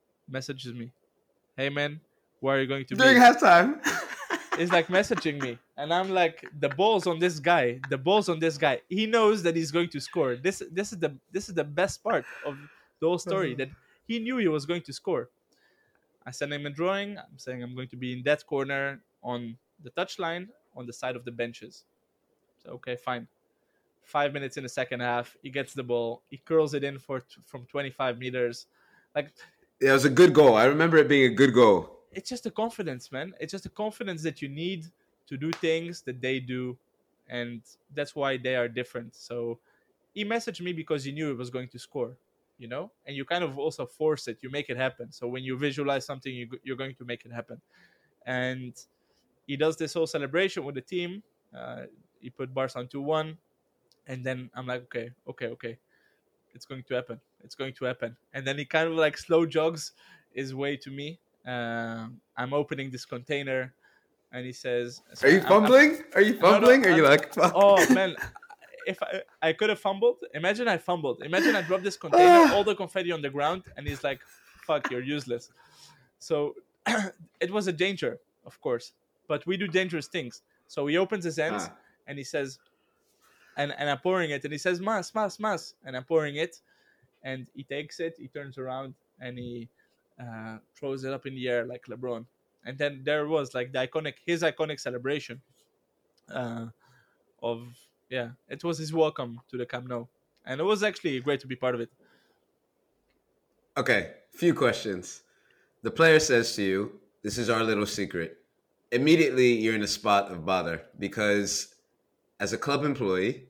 Messages me, hey man, where are you going to During be? halftime. It's like messaging me. And I'm like, the ball's on this guy. The ball's on this guy. He knows that he's going to score. This is the best part of the whole story, that he knew he was going to score. I send him a drawing. I'm saying I'm going to be in that corner on the touchline on the side of the benches. So okay, fine. 5 minutes in the second half, he gets the ball. He curls it in from 25 meters. Like, Yeah, it was a good goal. I remember it being a good goal. it's just the confidence, man. It's just the confidence that you need to do things that they do, and that's why they are different. So he messaged me because he knew he was going to score, and you kind of also force it. You make it happen. So when you visualize something, you're going to make it happen. And he does this whole celebration with the team. He put Barca on 2-1, and then I'm like, okay, it's going to happen. It's going to happen. And then he kind of like slow jogs his way to me. I'm opening this container, and he says, Are you fumbling? Are you fumbling? No, Are you like, fuck? oh man, if I could have fumbled, imagine I fumbled. Imagine I dropped this container, all the confetti on the ground, and he's like, fuck, you're useless. So it was a danger, of course, but we do dangerous things. So he opens his hands and he says, and I'm pouring it, and he says, mas, and I'm pouring it, and he takes it, he turns around, and he throws it up in the air like LeBron. And then there was like his iconic celebration of, it was his welcome to the Camp Nou. And it was actually great to be part of it. Okay, few questions. The player says to you, this is our little secret. Immediately, you're in a spot of bother because as a club employee,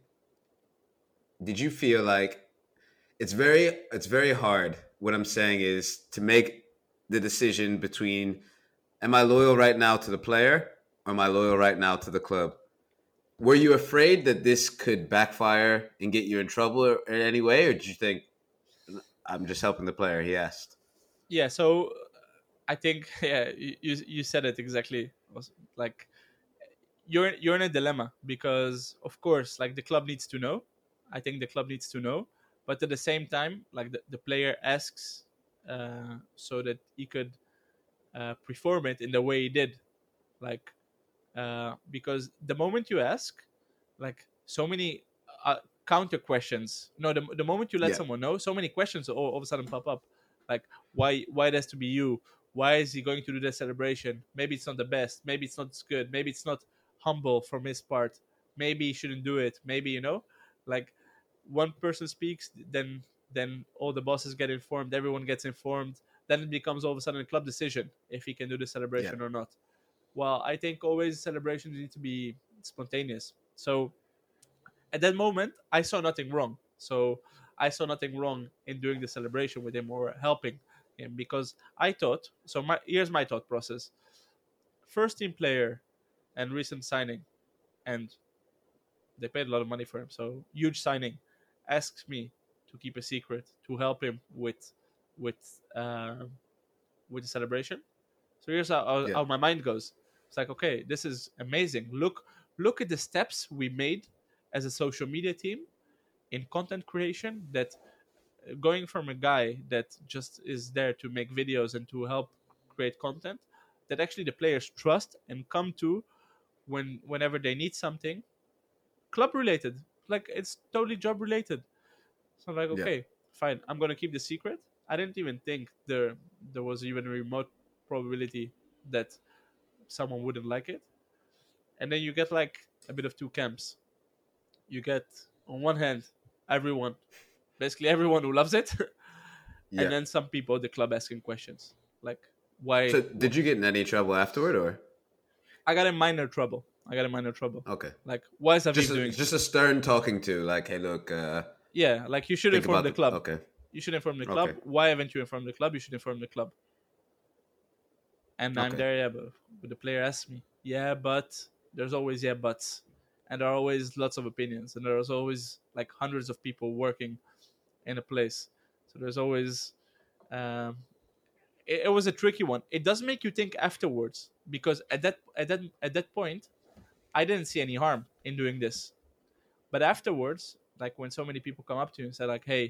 did you feel like it's very hard. What I'm saying is to make the decision between, am I loyal right now to the player or am I loyal right now to the club? Were you afraid that this could backfire and get you in trouble in any way, or did you think, I'm just helping the player? He asked. Yeah, so I think you said it exactly. It was like you're in a dilemma because of course like the club needs to know. I think the club needs to know, but at the same time like the player asks so that he could perform it in the way he did, like because the moment you ask, like so many counter questions. No, the moment you let Yeah. someone know, so many questions all of a sudden pop up. Like why it has to be you? Why is he going to do the celebration? Maybe it's not the best. Maybe it's not as good. Maybe it's not humble from his part. Maybe he shouldn't do it. Maybe like one person speaks, then all the bosses get informed. Everyone gets informed. Then it becomes all of a sudden a club decision if he can do the Yeah. celebration or not. Well, I think always celebrations need to be spontaneous. So at that moment, I saw nothing wrong. So I saw nothing wrong in doing the celebration with him or helping him because I thought. So here's my thought process: first team player and recent signing, and they paid a lot of money for him. So huge signing. Asks me to keep a secret to help him with uh, with the celebration. So here's how my mind goes. It's like, okay, this is amazing. Look at the steps we made as a social media team in content creation, that going from a guy that just is there to make videos and to help create content, that actually the players trust and come to whenever they need something club related, like it's totally job related. So I'm like, Yeah. okay, fine, I'm gonna keep the secret. I didn't even think there was even a remote probability that someone wouldn't like it. And then you get like a bit of two camps. You get on one hand everyone, basically everyone who loves it, and Yeah. then some people at the club asking questions like why. So did you get in any trouble afterward, or? I got in minor trouble. Okay. Like, why is Aviv doing? Just a stern talking to, like, hey, look, Yeah, like you should think inform about the club. okay. You should inform the club. Okay. Why haven't you informed the club? You should inform the club. And I'm Okay. there, yeah, but the player asks me, yeah, but there's always buts, and there are always lots of opinions, and there's always like hundreds of people working in a place, so there's always. Um, it was a tricky one. It does make you think afterwards because at that point, I didn't see any harm in doing this, but afterwards, like when so many people come up to you and say like, hey.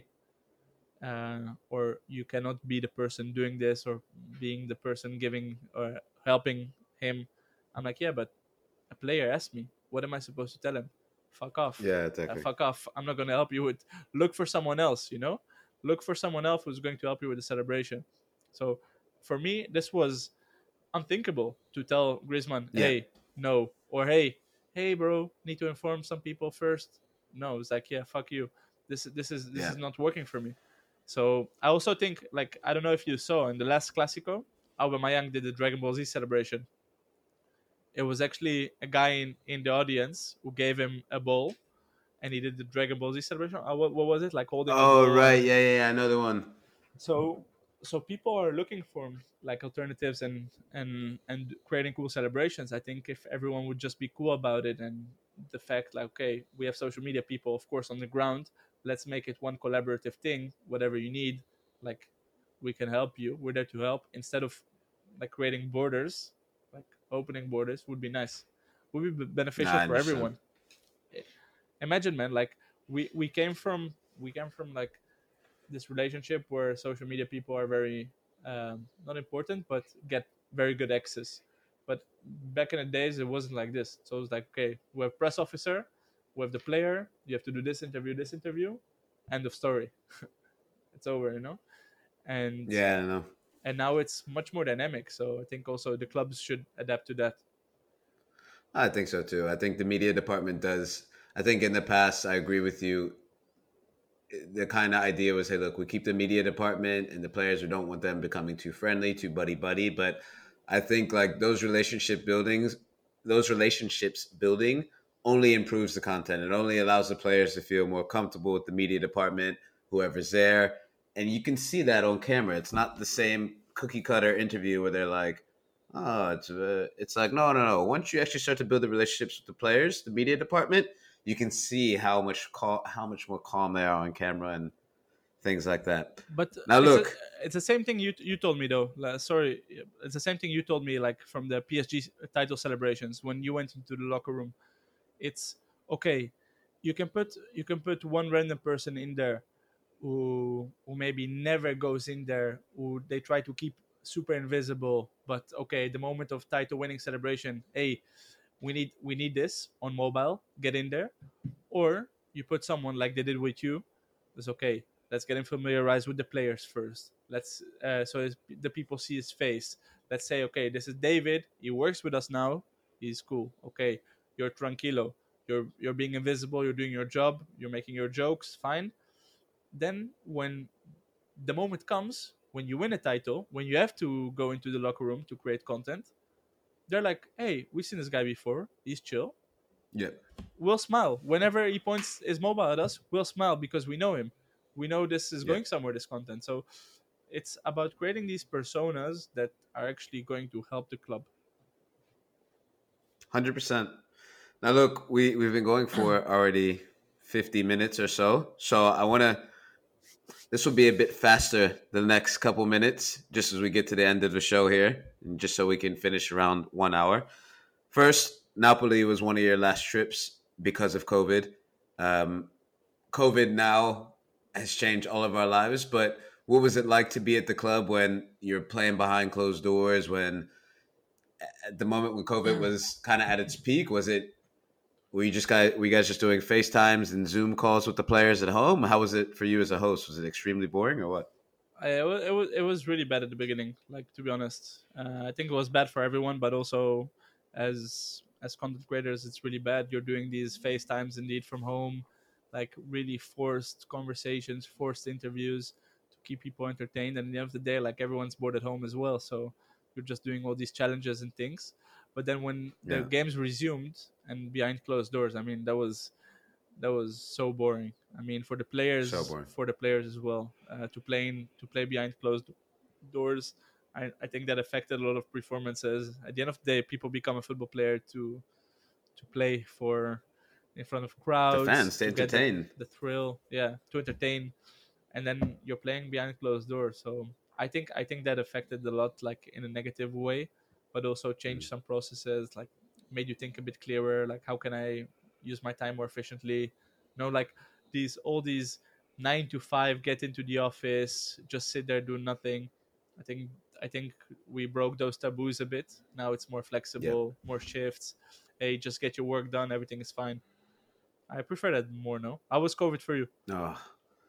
Or you cannot be the person doing this or being the person giving or helping him. I'm like, yeah, but a player asks me, what am I supposed to tell him? Fuck off. Yeah, exactly. Fuck off. I'm not going to help you with. Look for someone else, you know? Look for someone else who's going to help you with the celebration. So for me, this was unthinkable to tell Griezmann, Yeah. hey, no. Or hey, bro, need to inform some people first. No, it's like, yeah, fuck you. This is not working for me. So I also think, like, I don't know if you saw in the last Clasico, Aubameyang did the Dragon Ball Z celebration. It was actually a guy in the audience who gave him a ball, and he did the Dragon Ball Z celebration. What was it like, holding a Oh ball? right, yeah, another one. So people are looking for like alternatives and creating cool celebrations. I think if everyone would just be cool about it, and the fact like, okay, we have social media people, of course, on the ground. Let's make it one collaborative thing. Whatever you need, like, we can help you. We're there to help, instead of like creating borders. Like, opening borders would be nice, would be beneficial Nah, for 100%. everyone. Imagine, man, like, we came from like this relationship where social media people are very not important, but get very good access. But back in the days, it wasn't like this. So it was like, okay, we have press officer, we have the player, you have to do this interview, end of story. It's over, you know. and Yeah, I know. and now it's much more dynamic. So I think also the clubs should adapt to that. I think so too. I think the media department does. I think in the past, I agree with you. The kind of idea was, hey, look, we keep the media department and the players. We don't want them becoming too friendly, too buddy buddy. But I think like those relationships building only improves the content. It only allows the players to feel more comfortable with the media department, whoever's there, and you can see that on camera. It's not the same cookie cutter interview where they're like, oh, it's like no. Once you actually start to build the relationships with the players, the media department, you can see how much more calm they are on camera and things like that. But Now look, it's the same thing you told me though. Sorry, it's the same thing you told me, like from the PSG title celebrations when you went into the locker room. It's okay. You can put one random person in there who maybe never goes in there, who they try to keep super invisible. But okay, the moment of title winning celebration, hey, we need this on mobile. Get in there. Or you put someone like they did with you. It's okay. Let's get him familiarized with the players first. Let's the people see his face. Let's say, okay, this is David. He works with us now. He's cool. Okay, you're tranquilo. You're being invisible. You're doing your job. You're making your jokes. Fine. Then when the moment comes, when you win a title, when you have to go into the locker room to create content, they're like, hey, we've seen this guy before. He's chill. yeah, We'll smile whenever he points his mobile at us. We'll smile because we know him. We know this is yeah, going somewhere, this content. So it's about creating these personas that are actually going to help the club. 100%. Now look, we've been going for already 50 minutes or so, so I want to. This will be a bit faster the next couple minutes, just as we get to the end of the show here, and just so we can finish around 1 hour. First, Napoli was one of your last trips because of COVID. Um, COVID now has changed all of our lives, but what was it like to be at the club when you're playing behind closed doors? When at the moment when COVID was kind of at its peak, were you guys just doing FaceTimes and Zoom calls with the players at home? How was it for you as a host? Was it extremely boring or what? It was really bad at the beginning. Like, to be honest, I think it was bad for everyone, but also as content creators, it's really bad. You're doing these FaceTimes indeed from home, like really forced conversations, forced interviews to keep people entertained. And at the end of the day, like, everyone's bored at home as well, so you're just doing all these challenges and things. But then when the Yeah, games resumed and behind closed doors, I mean, that was so boring. I mean, so boring. for the players as well, to play behind closed doors. I think that affected a lot of performances. At the end of the day, people become a football player to play for in front of The crowds, fans to to get the entertain. the thrill, yeah, to entertain, and then you're playing behind closed doors. So I think that affected a lot, like in a negative way, but also changed some processes, like made you think a bit clearer, like how can I use my time more efficiently. Like, all these 9 to 5, get into the office, just sit there, do nothing. I think i think we broke those taboos a bit. Now it's more Yep. flexible, more shifts, hey, just get your work done, everything is fine. I prefer that more. No, I was COVID for you. Oh,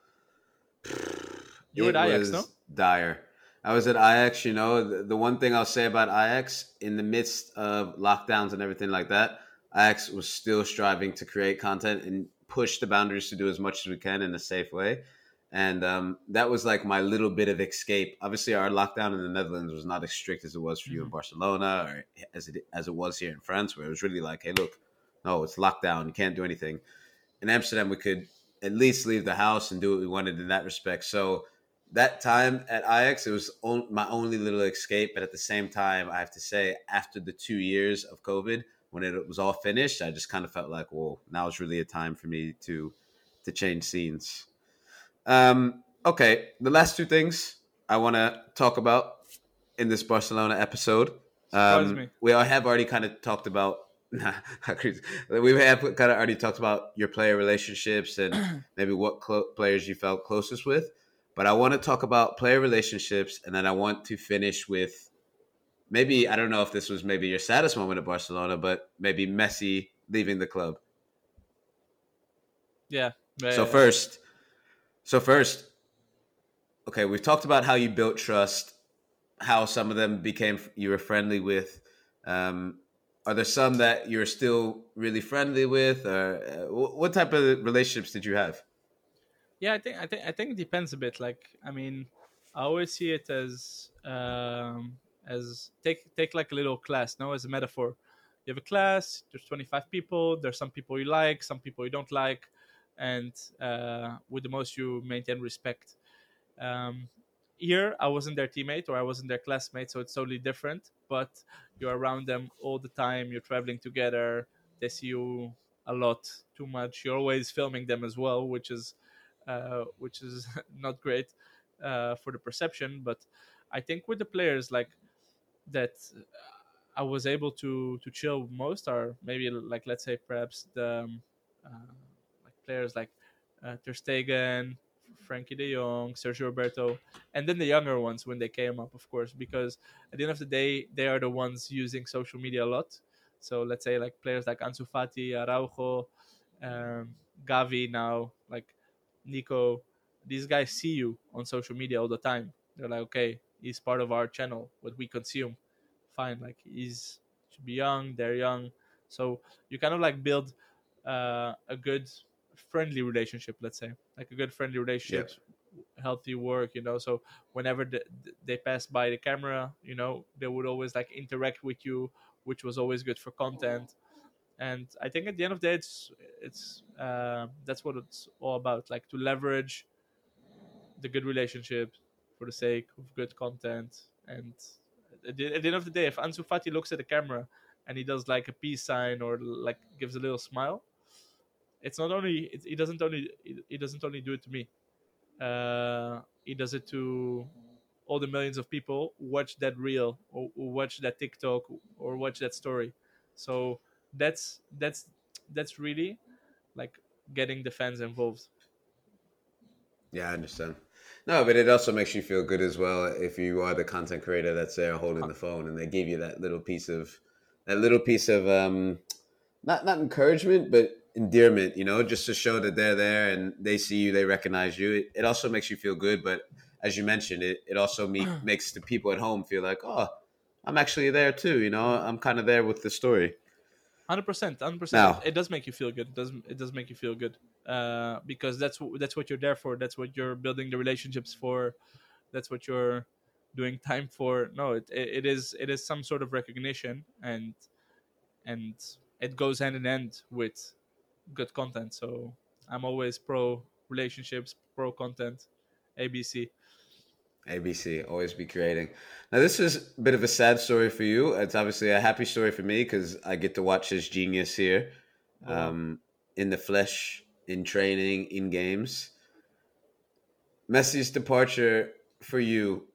You were at it Ajax, no? was dire. I was at Ajax. You know, the one thing I'll say about Ajax, in the midst of lockdowns and everything like that, Ajax was still striving to create content and push the boundaries to do as much as we can in a safe way. And that was like my little bit of escape. Obviously, our lockdown in the Netherlands was not as strict as it was for you in Hmm. Barcelona, or as it was here in France, where it was really like, hey, look, no, it's lockdown, you can't do anything. In Amsterdam, we could at least leave the house and do what we wanted in that respect. So that time at Ajax, it was my only little escape. But at the same time, I have to say, after the 2 years of COVID, when it was all finished, I just kind of felt like, well, now is really a time for me to change scenes. Okay, the last two things I want to talk about in this Barcelona episode. Surprised me. We all have already kind of talked about. We have kind of already talked about your player relationships and maybe what players you felt closest with. But I want to talk about player relationships, and then I want to finish with maybe, I don't know if this was maybe your saddest moment at Barcelona, but maybe Messi leaving the club. Yeah. So Yeah. first, so first, okay, we've talked about how you built trust, how some of them became you were friendly with. Um, are there some that you're still really friendly with, or what type of relationships did you have? Yeah, I think it depends a bit. Like, I mean, I always see it as take like a little class, no, as a metaphor. You have a class. There's 25 people. There's some people you like, some people you don't like, and with the most you maintain respect. Um, Here, I wasn't their teammate or I wasn't their classmate, so it's totally different. But you're around them all the time. You're traveling together. They see you a lot, too much. You're always filming them as well, which is not great for the perception. But I think with the players like that, I was able to chill most are maybe like, let's say, perhaps the like players like Ter Stegen, Frankie De Jong, Sergio Roberto, and then the younger ones when they came up, of course, because at the end of the day, they are the ones using social media a lot. So let's say like players like Ansu Fati, Araujo, um, Gavi now, like Nico. These guys see you on social media all the time. They're like, okay, he's part of our channel, what we consume. Fine, like he's should be young, they're young, so you kind of like build a good friendly relationship, let's say, like a good friendly Yep. relationships, healthy work, so whenever they pass by the camera, they would always like interact with you, which was always good for content. And I think at the end of the day, it's that's what it's all about, like to leverage the good relationship for the sake of good content. And at the end of the day, if Ansu Fati looks at the camera and he does like a peace sign or like gives a little smile, it's not only he doesn't only do it to me. He does it to all the millions of people who watch that reel or watch that TikTok or watch that story. So that's really like getting the fans involved. Yeah, I understand. No, but it also makes you feel good as well if you are the content creator that's there holding the phone and they give you that little piece of not encouragement but endearment, just to show that they're there and they see you, they recognize you. It also makes you feel good, but as you mentioned, it also makes the people at home feel like, oh, I'm actually there too. I'm kind of there with the story. 100%, 100%. It, Now, it does make you feel good. It does make you feel good, because that's what you're there for. That's what you're building the relationships for. That's what you're doing time for. No, it is some sort of recognition, and it goes hand in hand with good content. So I'm always pro relationships, pro content, ABC. ABC, always be creating. Now, this is a bit of a sad story for you. It's obviously a happy story for me because I get to watch his genius here, Oh wow. um, in the flesh, in training, in games. Messi's departure for you,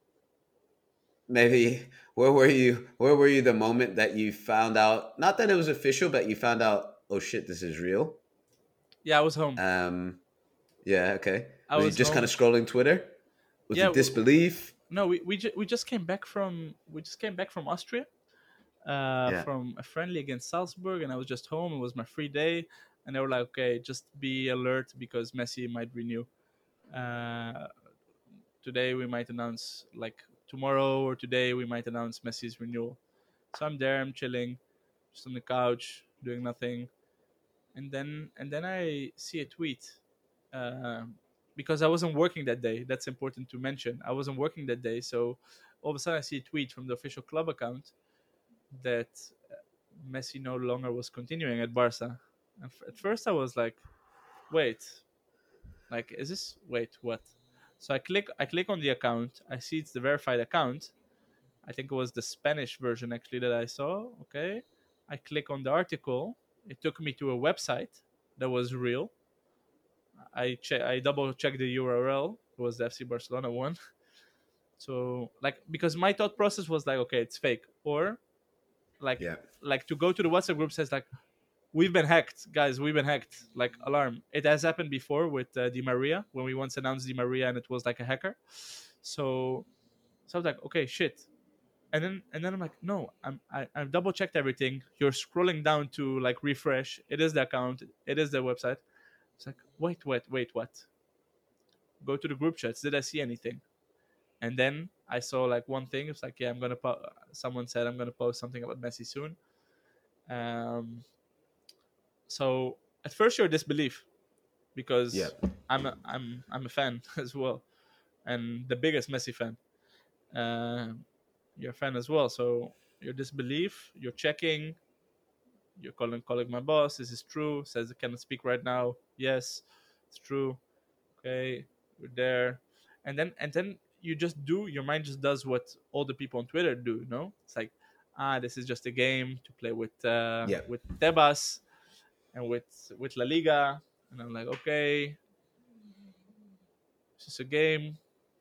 maybe where were you the moment that you found out, not that it was official, but you found out, oh shit, this is real? Yeah, I was home. Um, yeah, okay. I Was he was just kind of home. scrolling Twitter? Was Yeah. it disbelief? No, we just came back from Austria. Yeah. from a friendly against Salzburg, and I was just home. It was my free day, and they were like, "Okay, just be alert because Messi might renew. Uh, Today we might announce, like tomorrow or today we might announce Messi's renewal." So I'm there, I'm chilling, just on the couch, doing nothing, and then I see a tweet, uh, because I wasn't working that day. That's important to mention. I wasn't working that day, so all of a sudden I see a tweet from the official club account that Messi no longer was continuing at Barca. And at first I was like, wait, like is this wait what? So I click on the account. I see it's the verified account. I think it was the Spanish version actually that I saw. Okay, I click on the article. It took me to a website that was real. I double checked the URL. It was the FC Barcelona one. So like because my thought process was like, okay, it's fake, or like Yeah. like to go to the WhatsApp group says like, we've been hacked, guys. We've been hacked. Like alarm. It has happened before with Di Maria when we once announced Di Maria and it was like a hacker. So I was like, okay, shit. And then I'm like, no, I've double checked everything. You're scrolling down to like refresh. It is the account. It is the website. It's like, wait, what? Go to the group chats. Did I see anything? And then I saw like one thing. It's like, yeah, I'm gonna. Someone said I'm gonna post something about Messi soon. Um, so at first you're disbelief Yeah. because I'm a fan as well, and the biggest Messi fan. Uh, you're a fan as well, so your disbelief. You're checking. You're calling my boss. Is this true? Says I cannot speak right now. Yes, it's true. Okay, you're there, and then you just do. Your mind just does what all the people on Twitter do. You know, it's like, this is just a game to play Yeah. with Tebas and with La Liga, and I'm like, okay, it's just a game.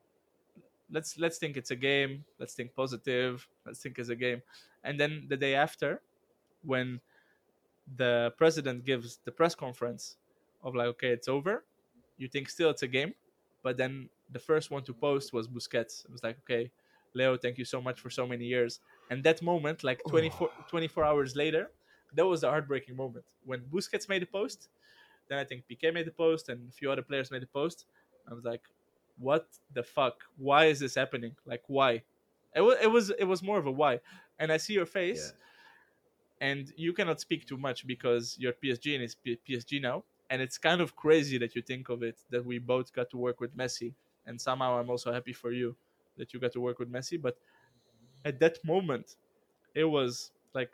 Let's think it's a game. Let's think positive. Let's think it's a game. And then the day after, when the president gives the press conference of like, okay, it's over, you think still it's a game, but then the first one to post was Busquets. It was like, okay, Leo, thank you so much for so many years. And that moment, like 24 hours later, that was the heartbreaking moment when Busquets made a post. Then I think Piqué made the post and a few other players made the post. I was like, what the fuck? Why is this happening? Like, why? It was more of a why. And I see your Yeah. face, and you cannot speak too much because you're at PSG and it's PSG now. And it's kind of crazy that you think of it that we both got to work with Messi, and somehow I'm also happy for you that you got to work with Messi. But at that moment, it was like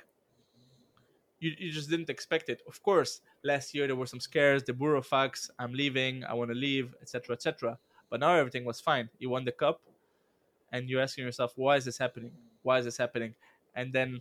you just didn't expect it. Of course, last year there were some scares, the Burofax, I'm leaving, I want to leave, etc., etc. But now everything was fine. You won the cup, and you're asking yourself, why is this happening? Why is this happening? And then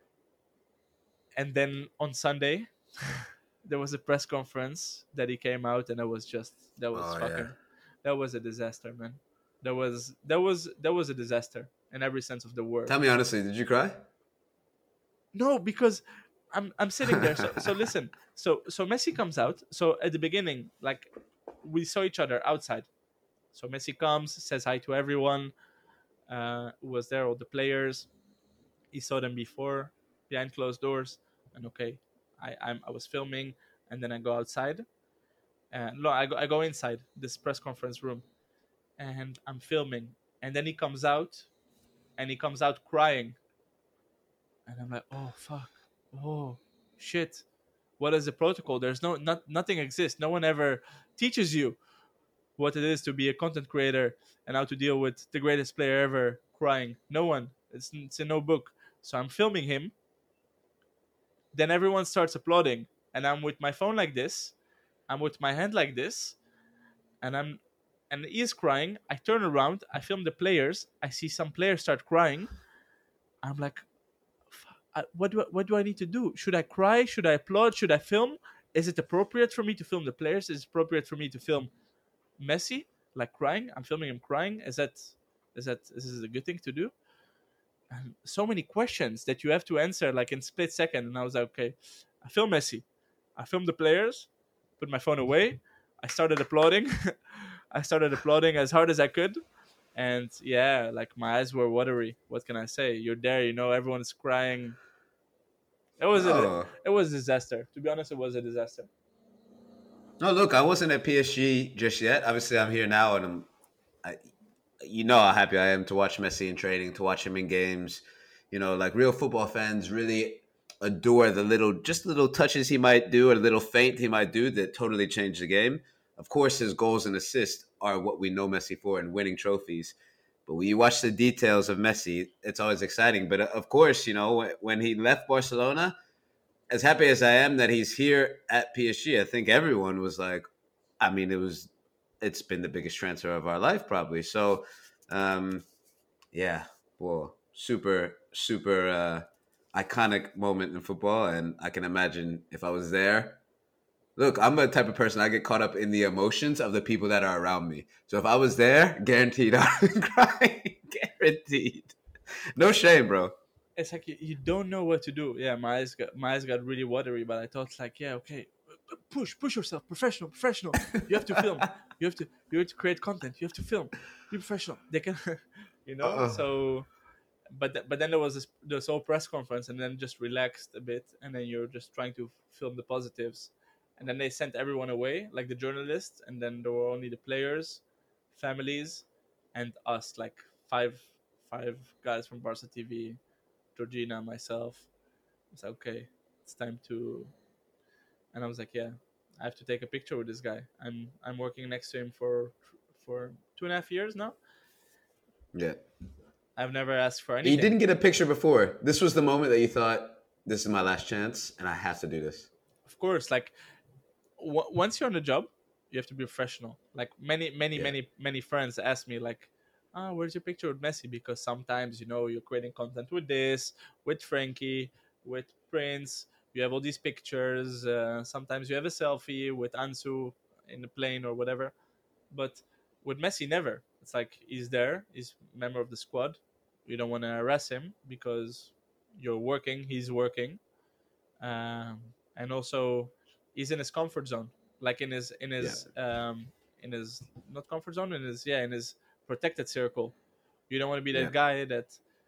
on Sunday, there was a press conference that he came out, and that was Oh yeah. fucking, that was a disaster, man. That was a disaster in every sense of the word. Tell me honestly, did you cry? No, because I'm sitting there. So listen. So Messi comes out. So at the beginning, like we saw each other outside. So Messi comes, says hi to everyone. Who was there? All the players. He saw them before behind closed doors. And okay, I was filming, and then I go outside. And no, I go inside this press conference room, and I'm filming. And then he comes out, and he comes out crying. And I'm like, oh fuck, oh shit, what is the protocol? There's nothing exists. No one ever teaches you what it is to be a content creator and how to deal with the greatest player ever crying. No one. It's in no book. So I'm filming him. Then everyone starts applauding, and I'm with my phone like this. I'm with my hand like this, and he is crying. I turn around. I film the players. I see some players start crying. I'm like, what do I need to do? Should I cry? Should I applaud? Should I film? Is it appropriate for me to film the players? Is it appropriate for me to film Messi like crying? I'm filming him crying. Is this a good thing to do? And so many questions that you have to answer like in split second. And I was like, okay, I film Messi. I filmed the players, put my phone away. I started applauding. I started applauding as hard as I could. And yeah, like my eyes were watery. What can I say? You're there, everyone's crying. Oh. It was a disaster. To be honest, it was a disaster. No, look, I wasn't at PSG just yet. Obviously, I'm here now, and I, you know how happy I am to watch Messi in training, to watch him in games. You know, like real football fans really adore the little touches he might do, or the little feint he might do that totally change the game. Of course, his goals and assists are what we know Messi for and winning trophies. But when you watch the details of Messi, it's always exciting. But of course, you know, when he left Barcelona, as happy as I am that he's here at PSG, I think everyone was like, I mean, it's been the biggest transfer of our life probably. So, um, yeah, well, super iconic moment in football, and I can imagine if I was there. Look, I'm the type of person I get caught up in the emotions of the people that are around me. So if I was there, guaranteed I'd be crying, guaranteed. No shame, bro. It's like you don't know what to do. Yeah, my eyes got really watery, but I thought like, yeah, okay, push yourself, professional. You have to film. You have to create content. You have to film. Be professional. They can, you know. Uh-uh. So, but then there was this whole press conference, and then just relaxed a bit, and then you're just trying to film the positives, and then they sent everyone away, like the journalists, and then there were only the players, families, and us, like five guys from Barca TV, Georgina, myself. It's like, okay, it's time to. And I was like, yeah, I have to take a picture with this guy. I'm working next to him for 2.5 years now. Yeah. I've never asked for You anything. didn't get a picture before. This was the moment that you thought, this is my last chance, and I have to do this. Of course, like once you're on the job, you have to be professional. Like Yeah. many friends ask me like, where's your picture with Messi? Because sometimes you're creating content with this, with Frankie, with Prince. You have all these pictures. Sometimes you have a selfie with Ansu in the plane or whatever. But with Messi, never. It's like he's there. He's a member of the squad. You don't want to harass him because you're working. He's working, and also he's in his comfort zone, like Yeah. in his not comfort zone, in his protected circle. You don't want to be Yeah. that guy that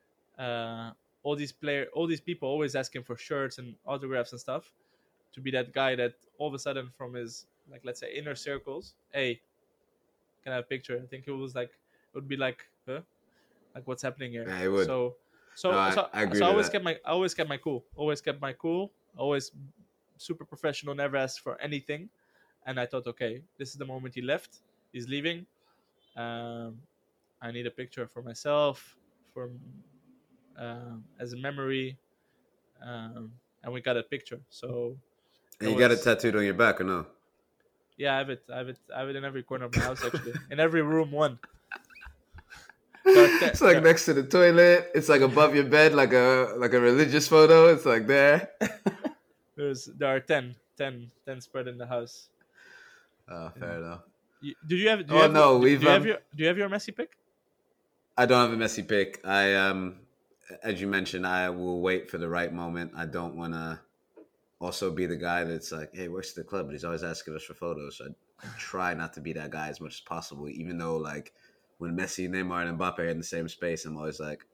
all these people always asking for shirts and autographs and stuff. To be that guy that all of a sudden from his, like, let's say, inner circles, hey, can I have a picture? I think it would be like, huh? Like, what's happening here? Yeah, it would. So No, so so I agree so I to always that. kept my cool. Always kept my cool. Always super professional. Never asked for anything. And I thought, okay, this is the moment he left. He's leaving. Um, I need a picture for myself, for as a memory. And we got a picture. So it And you got it was, tattooed on your back, or no? yeah, I have it in every corner of my house, actually, in every room. One. There are It's like next to the toilet. It's like above your bed, like a religious photo. It's like there. there are 10 spread in the house. Oh, And fair enough. Oh no, we've do you have your Messi pick? I don't have a messy pick. As you mentioned, I will wait for the right moment. I don't want to also be the guy that's like, hey, works at the club, but he's always asking us for photos. So I try not to be that guy as much as possible, even though like when Messi, Neymar, and Mbappe are in the same space, I'm always like,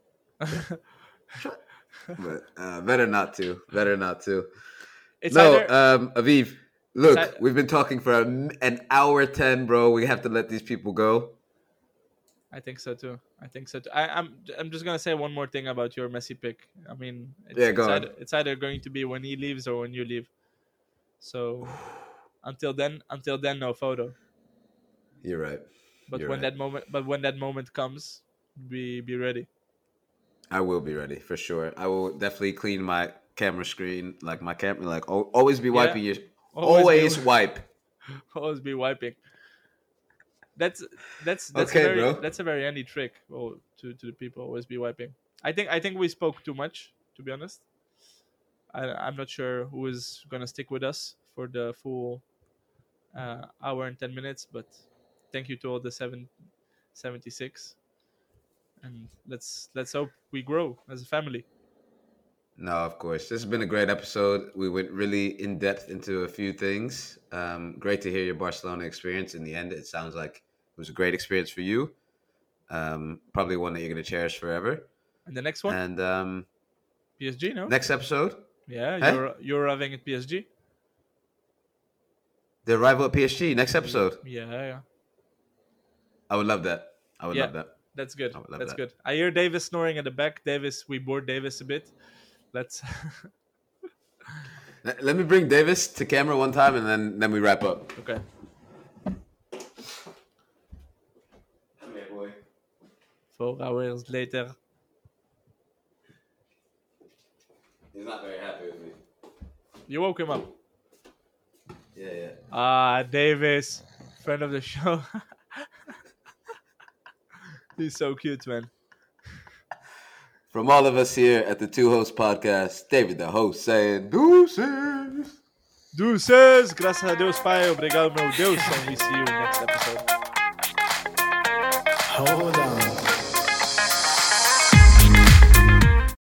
but better not to. Better not to. It's No, either Aviv, it's look, we've been talking for an hour 10, bro. We have to let these people go. I think so too. I think so too. I'm just gonna say one more thing about your Messi pick. I mean, Yeah, go on. it's either going to be when he leaves or when you leave. So until then, no photo. You're right. You're right. But when that moment comes, be ready. I will be ready for sure. I will definitely clean my camera screen, like my camera, like always be Yeah, wiping your, always be always wipe. always be wiping. That's Okay, bro. that's a very handy trick. Oh, to the people, always be wiping. I think we spoke too much, to be honest. I'm not sure who is gonna stick with us for the full hour and 10 minutes, but thank you to all the 76, and let's hope we grow as a family. No, of course. This has been a great episode. We went really in depth into a few things. Great to hear your Barcelona experience. In the end, it sounds like it was a great experience for you. Probably one that you're going to cherish forever. And the next one, And PSG, no? next episode, Yeah, Huh? you're arriving at PSG. The arrival at PSG next episode. Yeah. I would love that. I would Yeah, love that. that's good. I would love That's that. good. I hear Davis snoring at the back. Davis, we bored Davis a bit. Let's. Let me bring Davis to camera one time, and then we wrap up. Okay. Come here, boy. 4 hours later. He's not very happy with me. You woke him up. Yeah. Davis, friend of the show. He's so cute, man. From all of us here at the Two Hosts Podcast, David, the host, saying deuces. Deuces, graças a Deus, Pai. Obrigado, meu Deus. And we see you next episode. Hold on.